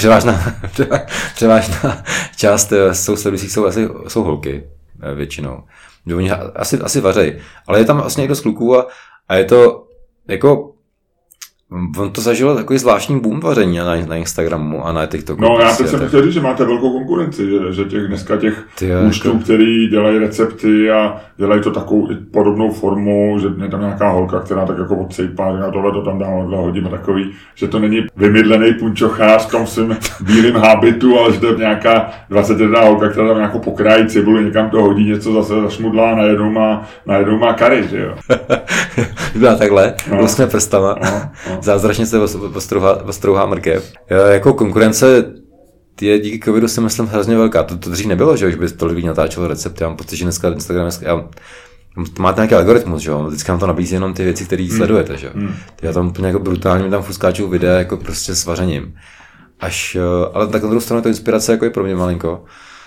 převážná část sledujících jsou holky většinou. Oni asi vařej, ale je tam vlastně i dost kluků a je to jako on to zažilo takový zvláštní boom vaření na Instagramu a na TikToku.
No já teď jsem chtěl říct, že máte velkou konkurenci, že dneska těch účtů, který dělají recepty a dělají to takovou podobnou formou, že je tam nějaká holka, která tak jako odsejpá, že tohle to tam dám, hodím a takový, že to není vymydlený punčochář v tom svým bílým habitu, ale že to je nějaká 21 holka, která tam nějakou pokrájí cibuli, někam to hodí, něco zase zašmudlá, najednou má kary, že jo.
Byla takhle, vlastně prstama. Zázračně se ostrouhá mrkev. Jako konkurence je díky covidu si myslím hrozně velká. To dřív nebylo, že už by tolik lidí natáčelo recepty. Já mám pocit, že dneska Instagram, máte nějaký algoritmus, že jo? Vždycky nám to nabízí jenom ty věci, které sledujete, že jo? Já tam úplně jako brutálně tam fuskáču videa jako prostě s vařením. Ale tak na druhou stranu to inspirace jako je pro mě malinko.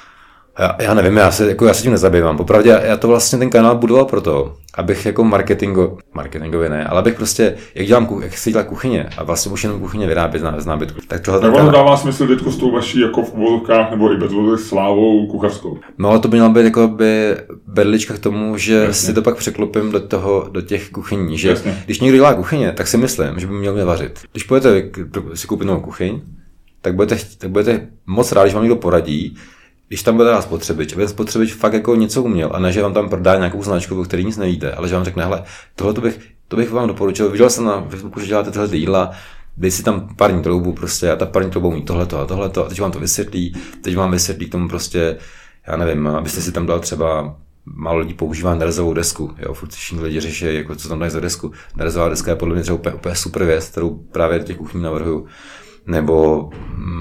Já nevím, já se tím nezabývám. Popravdě já to vlastně ten kanál budoval proto, abych jako marketingově ne, ale abych prostě, jak si dělat kuchyně a vlastně už jenom kuchyně vyrábět z nábytku. Tak
ono dává smysl teďko s tou vaší jako v uvozovkách nebo i bez uvozovek slávou kuchařskou.
No ale to by měla být jako by berlička k tomu, že jasně. Si to pak překlopím do těch kuchyní, že jasně. Když někdo dělá kuchyně, tak si myslím, že by měl mě vařit. Když půjdete si koupit novou kuchyň, tak budete moc rádi, když vám někdo poradí, když tam bude spotřebič fakt jako něco uměl a ne, že vám tam prodá nějakou značku, o který nic nevíte, ale že vám řekne, hele, to bych vám doporučil, viděl jsem na Facebooku, že děláte tyhle jídla, dej si tam parní troubu prostě a ta parní trouba umí tohleto a teď vám to vysvětlí, k tomu prostě, já nevím, abyste si tam dal třeba, málo lidí používá nerezovou desku, jo, furt všichni lidi řeší, jako co tam dají za desku. Nerezová deska je podle mě třeba úplně super věc, kterou právě do těch kuchyní navrhuju. Nebo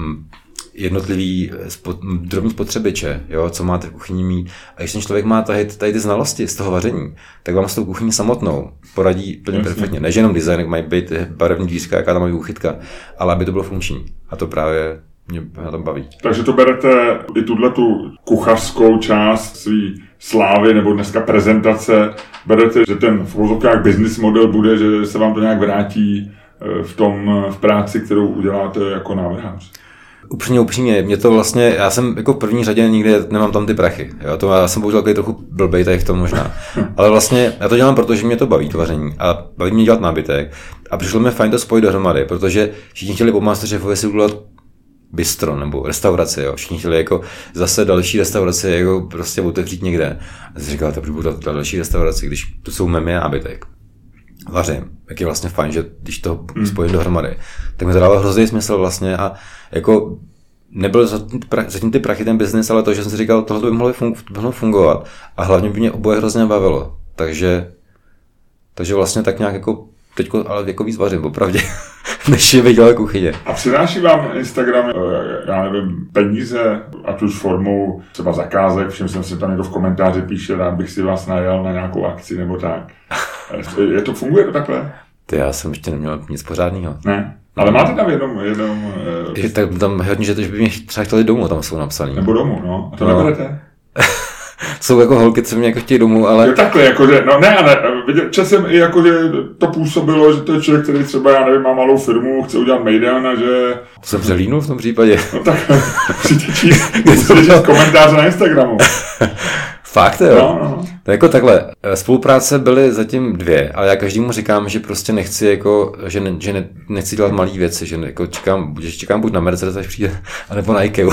jednotlivý drobní spotřebiče, jo, co máte v kuchyni mít. A když ten člověk má tady ty znalosti z toho vaření, tak vám s tou kuchyní samotnou poradí plně perfektně. Než jenom design, jak mají být barevní dvířka, jaká tam mají úchytka, ale aby to bylo funkční. A to právě mě na tom baví.
Takže to berete i tu kuchařskou část svý slávy nebo dneska prezentace, berete, že ten v uvozovkách business model bude, že se vám to nějak vrátí v práci, kterou uděláte jako návrhář.
Upřímně, mě to vlastně, já jsem jako v první řadě nikdy nemám tam ty prachy, jo, já jsem bohužel trochu blbej tady v tom možná, ale vlastně já to dělám, protože mě to baví, to vaření a baví mě dělat nábytek a přišlo mi fajn to spojit dohromady, protože všichni chtěli po Masterchefovi si udělat bistro nebo restauraci, jo, všichni chtěli jako zase další restauraci, jako prostě otevřít někde a si říkal, budu dát další restauraci, když to jsou memy a nábytek. Vařím, jak je vlastně fajn, že když to spojím dohromady, tak mi to dávalo hrozný smysl vlastně a jako nebyl zatím ty prachy ten biznis, ale to, že jsem si říkal, tohle by mohlo fungovat a hlavně by mě oboje hrozně bavilo, takže vlastně tak nějak jako teďko ale jako víc vařím, opravdě, než je viděla kuchyně.
A přináší vám Instagram, já nevím, peníze, ať už formou třeba zakázek, všim jsem si tam někdo v komentáři píše, rád bych si vás najel na nějakou akci nebo tak. Funguje to takhle?
Já jsem ještě neměl nic pořádného.
Ne, ale máte tam jenom
tak tam hodně, že by mě třeba chtěli domů, tam jsou napsaný.
Nebo domů, no. A to neberete?
Jsou jako holky, co mě jako chtějí domů, ale...
Jo, takhle, jakože, no ne, časem i jako, že to působilo, že to je člověk, který třeba, já nevím, má malou firmu, chce udělat mejdan a že...
To jsem přehlídnul v tom případě.
No tak, přijďte číst komentáře na Instagramu.
Fakt, jo. No. To jako takhle, spolupráce byly zatím 2, ale já každému říkám, že prostě nechci jako, že nechci dělat malé věci, že jako čekám buď na Mercedes, až přijde, anebo na IKEA.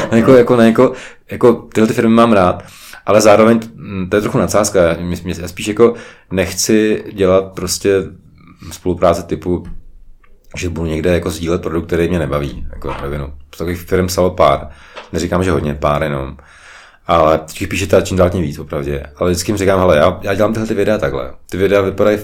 Jako tyhle firmy mám rád, ale zároveň to je trochu nadsázka, já spíš jako nechci dělat prostě spolupráce typu, že budu někde jako sdílet produkt, který mě nebaví, jako rovinu. Takových firm psalo pár, neříkám, že hodně, pár jenom. Ale teď píšete čím dál tím víc, opravdu. Ale vždycky jim říkám, hele, já dělám tyhle videa takhle. Ty videa vypadají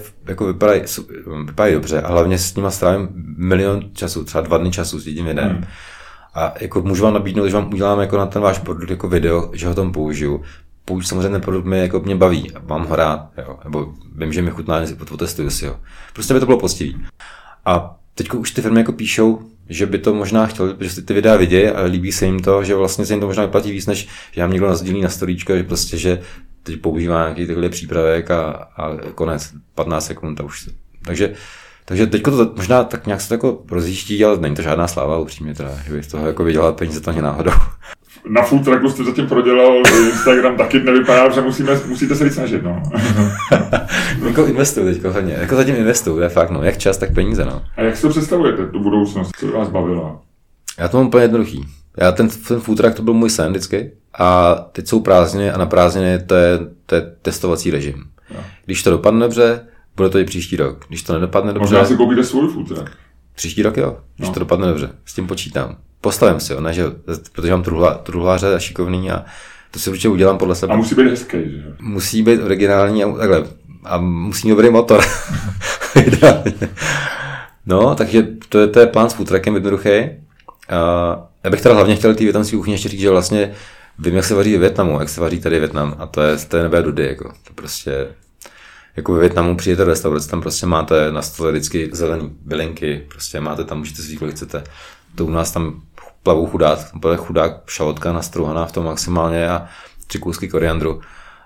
dobře a hlavně s nima strávím milion času, třeba 2 dny času s jedním videem. A jako můžu vám nabídnout, že vám udělám jako na ten váš produkt jako video, že ho tam použiju. Samozřejmě ten produkt mě baví a mám ho rád, jo. Nebo vím, že mi chutná, potestuju si ho. Prostě by to bylo poctivý. A teď už ty firmy jako píšou, že by to možná chtěli, protože ty videa vidějí a líbí se jim to, že vlastně se jim to možná vyplatí víc, než že nám někdo nasdílí na storíčko, že prostě, že teď používá nějaký takový přípravek a konec, 15 sekund a už. Takže teďko to možná tak nějak se to jako rozjíždí, ale není to žádná sláva upřímně teda, že bych z toho jako vydělal peníze to ani náhodou.
Na food trucku jste zatím prodělal, Instagram taky nevypadá, že musíte se víc snažit, no.
Jako investuju teďko hodně, jako zatím investuju, je fakt, no, jak čas, tak peníze, no.
A jak si to představujete, tu budoucnost, co vás bavilo?
Já to mám úplně jednoduchý. Ten food truck to byl můj sen vždycky a teď jsou prázdniny a na prázdniny to je testovací režim. Jo. Když to dopadne dobře, bude to i příští rok. Když to nedopadne dobře...
Možná si koupíte svůj food truck.
Příští rok jo, když to dopadne dobře, s tím počítám. Postavím si ho, ne, že, protože mám truhláře a šikovný a to si určitě udělám podle sebe.
A musí být hezký, že?
Musí být originální a takhle. A musí mít dobrý motor. No, takže to je plán s food truckem jednoduchý. Já bych teda hlavně chtěl té vietnamské kuchyně ještě říct, že vlastně vím, jak se vaří ve Vietnamu, jak se vaří tady Vietnam a to je nebe dudy, jako to prostě jako ve Vietnamu přijete do restaurace, tam prostě máte na stole vždycky zelený bylinky, prostě máte tam, můžete si kolik chcete. To u nás tam plavou chudák šalotka nastrouhaná v tom maximálně a 3 kousky koriandru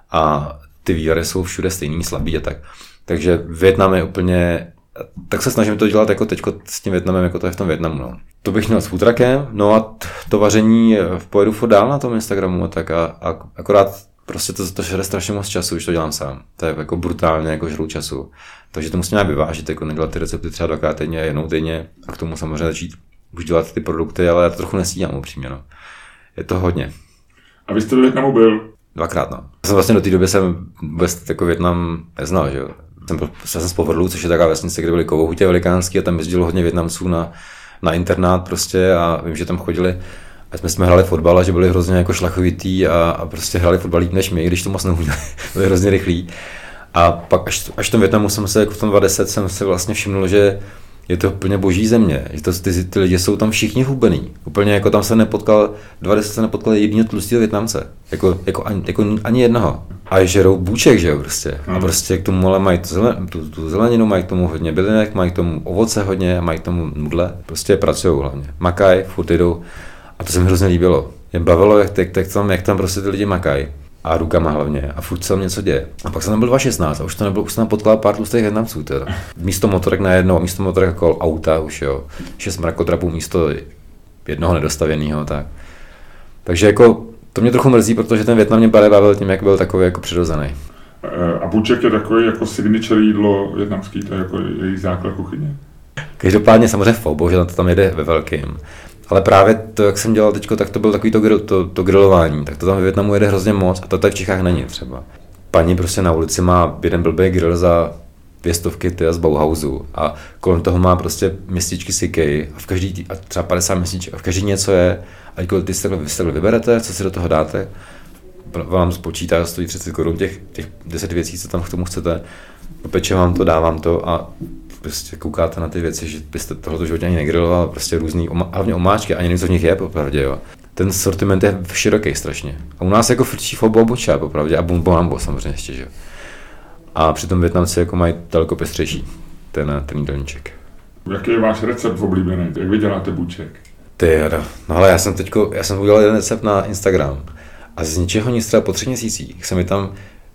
a ty vývary jsou všude stejný, slabý a tak. Takže Vietnam je úplně, tak se snažím to dělat jako teďko s tím Vietnamem, jako to je v tom Vietnamu. No. To bych měl s food truckem, no a to vaření pojedu furt dál na tom Instagramu a tak a akorát prostě to žere strašně moc času, když to dělám sám. To je jako brutálně jako žrou času. Takže to musím nějak vyvážit, jako nedělat ty recepty třeba 2x týdně, jednou týdně a k tomu samozřejmě začít už dělat ty produkty, ale já to trochu nestíhám upřímně, no. Je to hodně.
A vy jste do Vietnamu byl?
2krát, no. Já jsem vlastně do té doby vůbec jako Vietnam neznal, že jo. Jsem z Povrlu, což je taková vesnice, kde byly kovouhutě velikánský a tam jezdilo hodně Vietnamců na internát prostě a vím, že tam chodili a jsme hráli fotbal a že byli hrozně jako šlachovitý a prostě hráli fotbal líp než my, když to moc neuměli, byli hrozně rychlí. A pak až v tom Vietnamu jsem se jako v tom 2010 jsem se vlastně všiml, že je to úplně boží země, že ty lidi jsou tam všichni hubený. Úplně jako tam se nepotkal, 20 se nepotkal jedinýho tlustého Vietnamce, jako ani jednoho. A žerou bůček, že jo, prostě. A prostě k tomu ale mají tu zeleninu, mají k tomu hodně bylinek, mají k tomu ovoce hodně, mají k tomu nudle. Prostě pracujou hlavně. Makají, furt jdou. A to se mi hrozně líbilo. Mě bavilo, jak tam prostě ty lidi makají. A rukama hlavně. A furt se tam něco děje. A pak jsem tam byl 2016 a už to nebylo, už jsem tam potkal pár tlustých Vietnamců teda. Místo motorek najednou, místo motorek jako auta už jo. 6 mrakodrapů místo jednoho nedostavěného, tak. Takže jako to mě trochu mrzí, protože ten Vietnam mě bavil tím, jak byl takový jako přirozený.
A bůček je takový jako signature jídlo vietnamský, to je jako jejich základ kuchyně.
Každopádně samozřejmě fobo, že to tam jede ve velkým. Ale právě to, jak jsem dělal teďko, tak to byl takový to grilování. Tak to tam ve Vietnamu jede hrozně moc a to tady v Čechách není třeba. Paní prostě na ulici má jeden blbý grill za 200 z Bauhausu a kolem toho má prostě městičky Sikej a třeba 50 městiček a v každý něco je. A když ty si takhle vyberete, co si do toho dáte, vám spočítá, stojí 30 Kč těch 10 věcí, co tam k tomu chcete, opeče vám to, dávám to a prostě koukáte na ty věci, že byste tohoto životě ani negriloval, prostě různý, hlavně omáčky, ani nevím, co v nich je, popravdě, jo. Ten sortiment je široký strašně. A u nás jako frčí fobo boča, popravdě, a bonambo samozřejmě ještě, že jo. A přitom Vietnamci jako mají daleko pestřejší ten jídelníček.
Jaký je váš recept oblíbený? Jak vy děláte bůček?
No ale já jsem udělal jeden recept na Instagram a z ničeho nic třeba po 3 měsících jsem mi tam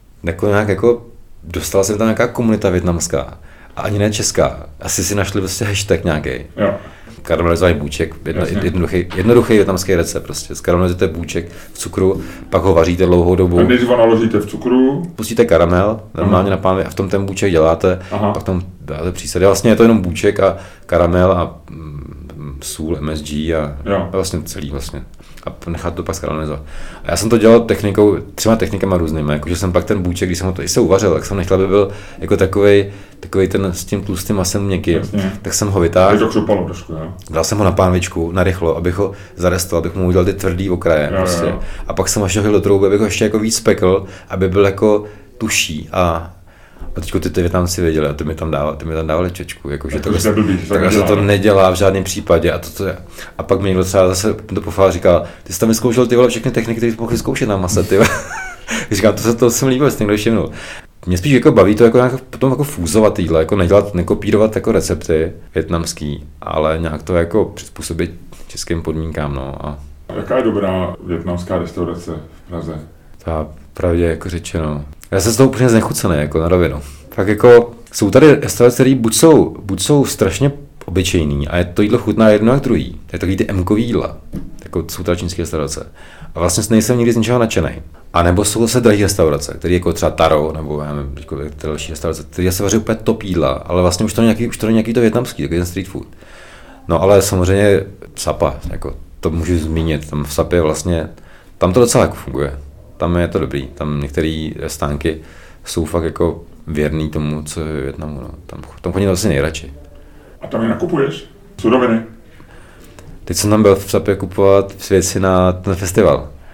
dostala se tam nějaká komunita vietnamská a ani ne česká. Asi si našli prostě hashtag nějaký. Karamelizovaný bůček, jednoduchý vietnamský recept prostě. Skaramelizujete bůček v cukru, pak ho vaříte dlouhou dobu.
A než ho naložíte v cukru?
Pustíte karamel, normálně na pánvi a v tom ten bůček děláte, pak tam dáte přísady. Vlastně je to jenom bůček a karamel a sůl, MSG a vlastně celý vlastně. A nechat to pak skaramelizovat. A já jsem to dělal 3 technikama různými, jakože jsem pak ten bůček, když jsem ho to uvařil, tak jsem nechtěl, aby byl jako takovej ten s tím tlustým masem měkkým, tak jsem ho vytáhl.
To křupalo trošku, jo.
Dal jsem ho na pánvičku, narychlo, abych ho zarestal, abych mu udělal ty tvrdý okraje prostě. Jo. A pak jsem ho šel do trouby, abych ho ještě jako víc spekl, aby byl jako tuší a teďko ty Vietnamci věděli a ty mi tam dávali čočku, jakože takhle se to nedělá v žádném případě a pak mi někdo třeba zase to pochvál a říkal, ty jsi tam vyzkoušel ty vole všechny techniky, které jsi mohli zkoušet na mase, ty. Říkám, to jsem líbil, jsi někdo všimnul. Mě spíš jako baví to jako nějak potom jako fúzovat jídla, jako nekopírovat jako recepty vietnamský, ale nějak to jako přizpůsobit českým podmínkám, no. A
jaká je dobrá vietnamská restaurace v Praze?
Ta pravdě jako řečeno. Já jsem z toho úplně znechucený, jako na rovinu. Tak jako jsou tady restaurace, které buď jsou strašně obyčejný a je to jídlo chutná jedno a druhý. To je takový ty M-kový jídla, jako jsou tady čínské restaurace. A vlastně nejsem nikdy z ničeho nadšený. A nebo jsou zase drahé restaurace, které jako třeba Taro, nebo já nevím, jako další restaurace, které se vaří úplně top jídla, ale vlastně už to není nějaký to vietnamský, takový ten street food. No ale samozřejmě Sapa, jako to můžu zmínit, tam v Sapě vlastně, tam to docela jako funguje. Tam je to dobrý, tam některé stánky jsou fakt jako věrný tomu, co je v Vietnamu, no. Tam chodím vlastně nejradši.
A tam je nakupuješ? Suroviny?
Teď jsem tam byl v Sapě kupovat věci na ten festival.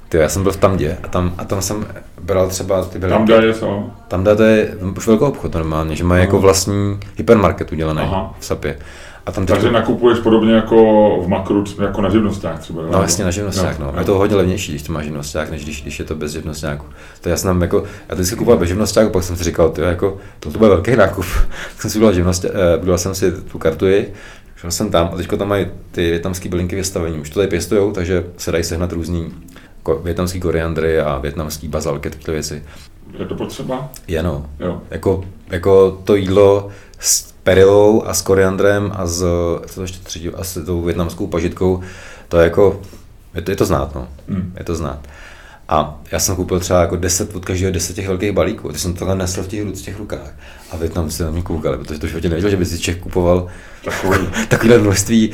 Já jsem byl v Tamdě a tam jsem bral třeba ty byly...
Tamda je co?
Tamda to je už velký obchod normálně, že mají jako vlastní hypermarket udělaný v Sapě. A tam
takže nakupuješ podobně jako v Makru, jako na živnosták třeba.
No jasně na živnosták, no. Je to hodně levnější, když to má živnosták, než když je to bez živnostáku. To já jsem jako, já to vždycky kupoval bez živnostáku, pak jsem si říkal, jako, to bude velký nákup. Tak jsem si udělal jsem si tu kartu, šel jsem tam a teďko tam mají ty vietnamské bylinky vystavení. Už to tady pěstujou, takže se dají sehnat různý vietnamský koriandry a vietnamský bazalky, tyhle věci.
Je to potřeba?
Je no. Jako to jídlo s perilou a s koriandrem a s tou vietnamskou pažitkou, to je jako, je to znát, no. Je to znát. A já jsem koupil třeba jako 10 od každého 10 těch velkých balíků, takže jsem tohle nesl v těch rukách. A Vietnamci na mě koukali, protože to v životě nevěděl, že by si Čech kupoval takovýhle množství,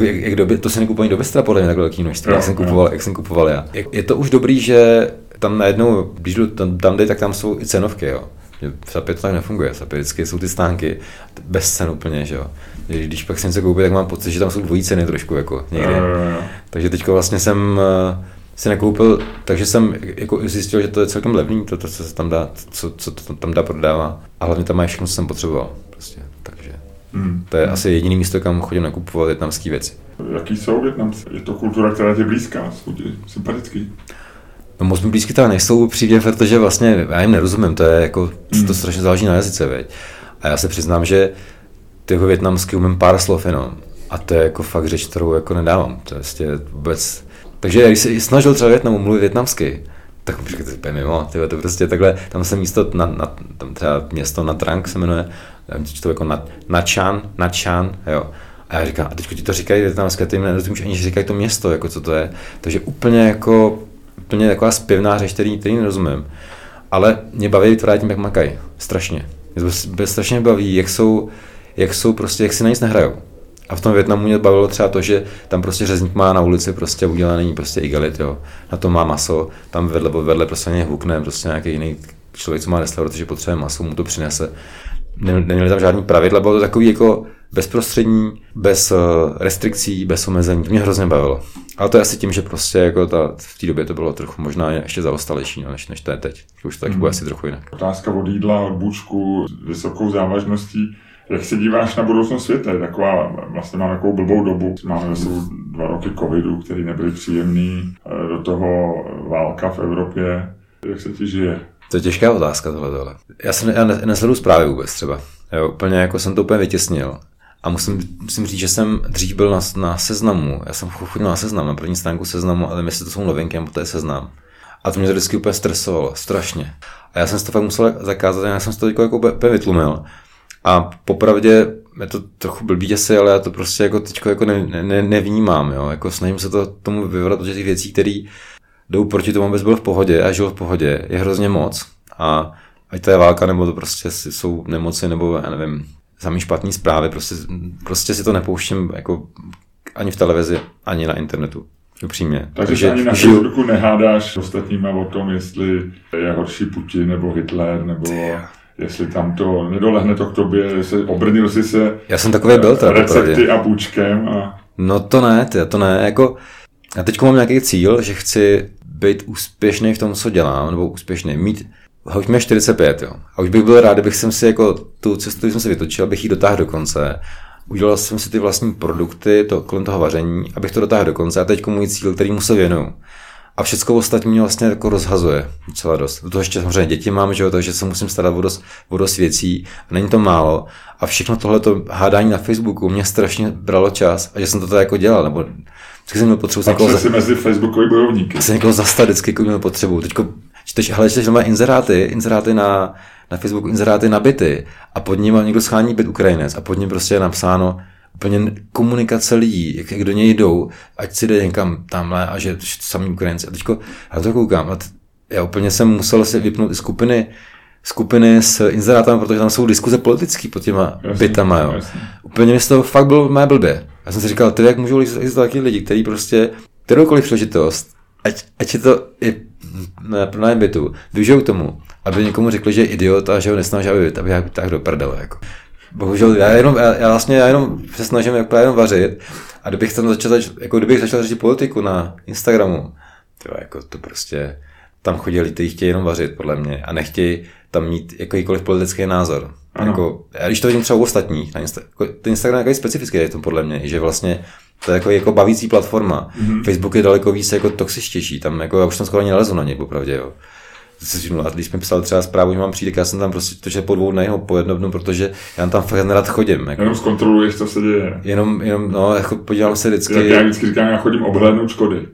to se nekupuje do Bystra podle mě tak velký množství, jak jsem kupoval já. Je to už dobrý, že tam najednou, když jdu tam tak tam jsou i cenovky, jo. V Sapě to tak nefunguje, v Sapě vždycky jsou ty stánky bez cen úplně, že jo. Když pak si něco koupit, tak mám pocit, že tam jsou dvojí ceny trošku, jako někdy. Takže teďko vlastně jsem si nakoupil, takže jsem jako zjistil, že to je celkem levný, to co se tam dá, co to tam dá prodává. A hlavně tam máš všechno, co jsem potřeboval. Prostě, takže to je asi jediný místo, kam chodím nakupovat vietnamské věci.
Jaký jsou Vietnamci? Je to kultura, která je blízká, jsou sympatický?
No moc mi blízky teda nejsou přímě, protože vlastně já jim nerozumím, to je jako, to strašně záleží na jazyce, veď. A já se přiznám, že tyho vietnamsky umím pár slov jenom. A to je jako fakt řeč, kterou jako nedávám. To je vlastně vůbec... Takže když se snažil třeba Vietnamu mluvit vietnamsky, tak mi říkáte, to je mimo, to prostě takhle, tam se místo, tam třeba město Nha Trang se jmenuje, to jako Nha Trang, jo. A já říkám, a teď ti to říkají vietnamské, ty mi nerozumíš ani, že říkají to město, jako co to je. Takže úplně taková zpěvná řeč, který nerozumím. Ale mě baví vytvářet tím, jak makají. Strašně. Mě strašně baví, jak jsou prostě, jak si na nic nehrajou. A v tom Vietnamu mě bavilo třeba to, že tam prostě řezník má na ulici prostě udělaný prostě igelit, jo. Na tom má maso, tam vedle prostě něj hukne prostě nějaký jiný člověk, co má restauraci, že potřebuje maso, mu to přinese. Neměli tam žádný pravidla, bylo to takový jako bezprostřední, bez restrikcí, bez omezení, to mě hrozně bavilo. Ale to je asi tím, že prostě jako v té době to bylo trochu možná ještě zaostalejší, než to je teď. Už to tak bude asi trochu jinak.
Otázka od jídla, od bůčku s vysokou závažností. Jak se díváš na budoucnost světa? Je taková, vlastně máme takovou blbou dobu. Máme zase 2 roky covidu, který nebyly příjemný, do toho válka v Evropě. Jak se ti žije?
To je těžká otázka tohle. Já nesleduju zprávy vůbec třeba. Jo, úplně jako jsem to úplně vytěsnil. A musím říct, že jsem dřív byl na Seznamu. Já jsem chodil na Seznam, na první stránku Seznamu, ale jestli to jsou novinky, nebo to je Seznam. A to mě to vždycky úplně stresovalo, strašně. A já jsem si to fakt musel zakázat, já jsem si to jako úplně vytlumil. A popravdě je to trochu blbý asi, ale já to prostě jako teďko jako nevnímám, jo. Jako snažím se tomu vyvrat, protože těch věcí, které jdou proti tomu, abys byl v pohodě a žil v pohodě, je hrozně moc. A ať to je válka, nebo to prostě jsou nemoci, nebo já nevím, samý špatný zprávy, prostě si to nepouštím jako ani v televizi, ani na internetu. Upřímně.
Takže ani na Facebooku nehádáš s ostatníma o tom, jestli je horší Putin nebo Hitler, nebo jestli tam to nedolehne to k tobě, obrnil jsi se. Já jsem takový byl teda recepty a půčkem.
No to ne, jako já teď mám nějaký cíl, že chci být úspěšný v tom, co dělám, nebo úspěšný, hoď mě 45, jo. A už bych byl rád, kdybych jsem si jako tu cestu, jsem si vytočil, abych ji dotáhl do konce. Udělal jsem si ty vlastní produkty kolem toho vaření, abych to dotáhl do konce a teď můj cíl, kterýmu se věnuju. A všechno ostatní mě vlastně jako rozhazuje docela dost. Do toho ještě samozřejmě děti mám, že jo, takže se musím starat o dost věcí a není to málo. A všechno tohleto hádání na Facebooku mě strašně bralo čas a že jsem to tady jako dělal, nebo vždycky jsem měl potřebu
někoho mezi Facebookový bojovníky.
Jsem někoho zastat vždycky, jako měl potřebu. Teďko čteš inzeráty na Facebooku, inzeráty na byty a pod ním někdo schání byt Ukrajinec a pod ním prostě je napsáno úplně komunikace lidí, jak do něj jdou, ať si jde někam tamhle a že samý Ukrajinci. A teďko já to koukám a já úplně jsem musel si vypnout i skupiny s inzerátami, protože tam jsou diskuze politické pod těma bytama, jo. Úplně mi z toho fakt bylo mé blbě. Já jsem si říkal, tedy jak můžou existovat taky lidi, kteří prostě kteroukoliv příležitost, ať je to i pro nájem bytu, využijou k tomu, aby někomu řekli, že je idiot a že ho nesnaží, aby jak tak do prdele, jako. Bohužel, já jenom se snažím jako jenom vařit a kdybych začal řešit politiku na Instagramu, Tyjo, jako to prostě, tam chodí lidi, kteří chtějí jenom vařit, podle mě, a nechtějí tam mít jakýkoliv politický názor. Jako, a když to vidím třeba u ostatních, ten Instagram je specifický je to podle mě, že vlastně to je jako bavící platforma. Facebook je daleko víc jako toxičtější, tam jako já už tam skoro ani nelezu na něj, popravdě, jo. A když mi psal třeba zprávu, že mám přijít, tak já jsem tam prostě točil po 2 dnech, po 1 dnu, protože já tam fakt nerad chodím. Jako.
Jenom zkontroluješ, co se děje.
Jenom no, jako podívám se vždycky.
Já vždycky říkám, já chodím obhlédnout škody.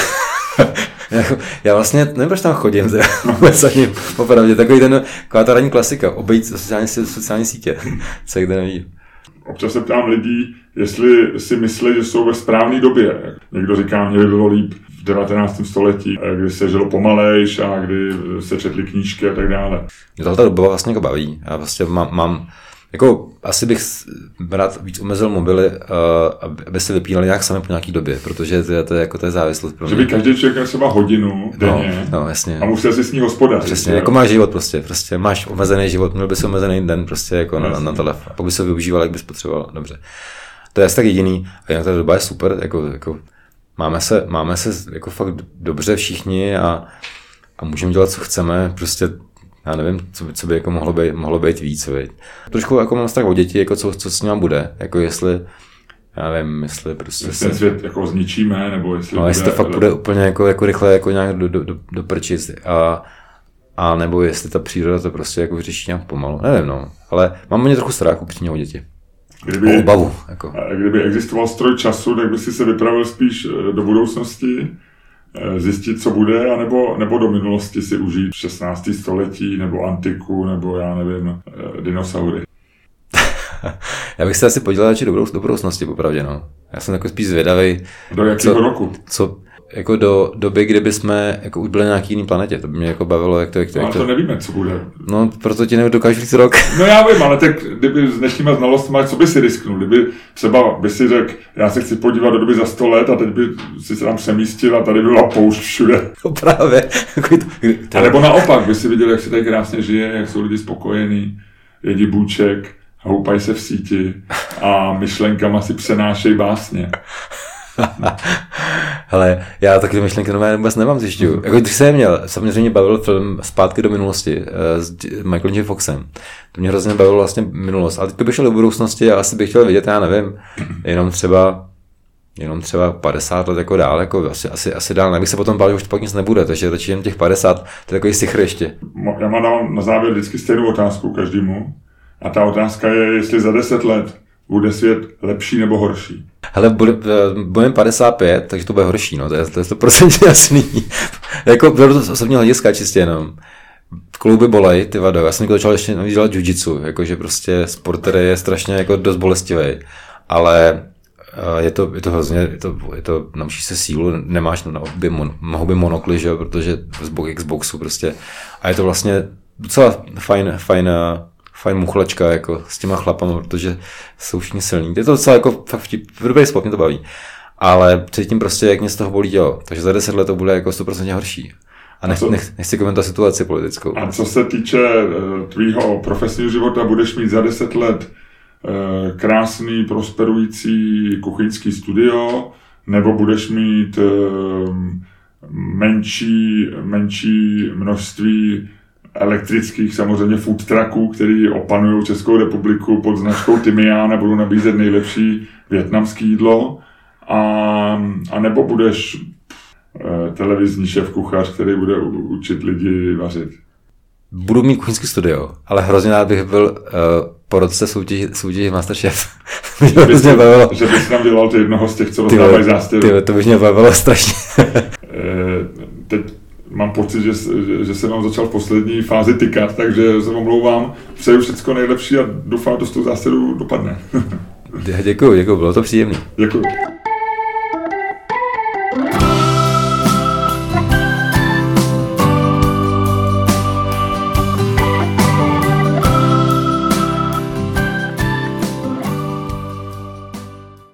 Já vlastně nevím, proč tam chodím, vůbec ani opravdu, taková ta ranní klasika, obejít sociální sítě, co kde nevidím.
Občas se ptám lidí, jestli si myslí, že jsou ve správné době. Někdo říká, mě by bylo líp v 19. století, kdy se žilo pomalejš a kdy se četly knížky a tak dále.
Mě ta doba vlastně jako baví. Já vlastně mám jako asi bych rád víc omezil mobily, aby se vypínali nějak sami po nějaký době, protože to je jako závislost pro mě.
Že by každý člověk měl třeba hodinu denně
no, jasně.
A musel si s ní hospodařit.
Přesně, jako máš život prostě máš omezený život, měl by si omezený den prostě jako na telefon. Pak by se využíval, jak bys potřeboval, dobře. To je asi tak jediný, a jinak ta doba je super, jako máme se jako fakt dobře všichni a můžeme dělat, co chceme, prostě já nevím, co by jako mohlo být víc, veď. Trošku jako mám strach o děti, jako co s nimi bude, jako jestli, já nevím, jestli prostě
jestli ten svět jako zničíme, nebo jestli
no, jestli to fakt bude úplně jako rychle jako nějak do prčic a nebo jestli ta příroda to prostě jako vyřeší nějak pomalu, nevím, no, ale mám mě trochu strach upřímně o děti. Obavu, jako.
Kdyby existoval stroj času, tak by si se vypravil spíš do budoucnosti, zjistit, co bude, nebo do minulosti si užít 16. století, nebo antiku, nebo já nevím, dinosaury.
Já bych se asi podělal radši do budoucnosti, popravdě, no. Já jsem jako spíš zvědavý.
Do jakého roku?
Jako do doby, kdyby jsme jako už byli na nějaký jiný planetě, to by mě jako bavilo, jak to.
Ale to nevíme, co bude.
No, proto ti nedokážu říct rok.
No já vím, ale tak kdyby s dnešníma znalostmi, co by si risknul? Kdyby třeba by si řekl, já se chci podívat do doby za 100 let a teď by si se tam přemístil a tady byla poušť všude.
No právě.
A nebo naopak, by si viděl, jak se tady krásně žije, jak jsou lidi spokojení, jedí bůček, houpají se v síti a myšlenkama si přenášejí básně.
Hele, já taky myšlenky nové vůbec nemám zjišťuju. Jako když jsem měl, samozřejmě bavil film Zpátky do minulosti s Michaelem J. Foxem. To mě hrozně bavilo vlastně minulost. Ale teď bych šel do budoucnosti a asi bych chtěl vidět, já nevím, jenom třeba 50 let jako dál, jako asi dál. Nebych se potom bál, že už to pak nic nebude, takže radši jen těch 50, to je takový sichr ještě.
Já mám na závěr vždycky stejnou otázku každému. A ta otázka je, jestli za 10 let bude svět lepší nebo horší.
Hele, budeme 55, takže to bude horší, no, to je 100% jasný. Jako bylo to z osobního hlediska čistě jenom. Klouby bolej, ty vado, já jsem začal ještě dělat jiu-jitsu, jakože prostě sport, který je strašně jako dost bolestivý, ale je to hrozně, je to naučíš se sílu, nemáš na obě monokly, že jo, protože z Xboxu prostě, a je to vlastně docela fajn muchlačka jako s těma chlapama, protože jsou všichni silní. Je to docela jako fakt dobrý sport, mě to baví. Ale předtím prostě, jak mě z toho bolí tělo. Takže za 10 let to bude jako 100% horší. A nechci komentovat situaci politickou.
A co se týče tvýho profesního života, budeš mít za 10 let krásný, prosperující kuchyňský studio, nebo budeš mít menší množství elektrických samozřejmě food trucků, který opanují Českou republiku pod značkou Tymián a budou nabízet nejlepší vietnamské jídlo, a nebo budeš televizní šéf kuchař, který bude učit lidi vařit.
Budu mít kuchyňský studio, ale hrozně rád bych byl po roce soutěži Masterchef.
Že bys tam dělal ty jednoho z těch, co rozdávají zástěru.
To by mě bavilo strašně.
Teď mám pocit, že se nám začal v poslední fázi tykat, takže se omlouvám. Přeju všecko nejlepší a doufám, že to s tou zástěrou dopadne.
Děkuju, bylo to příjemné.
Děkuju.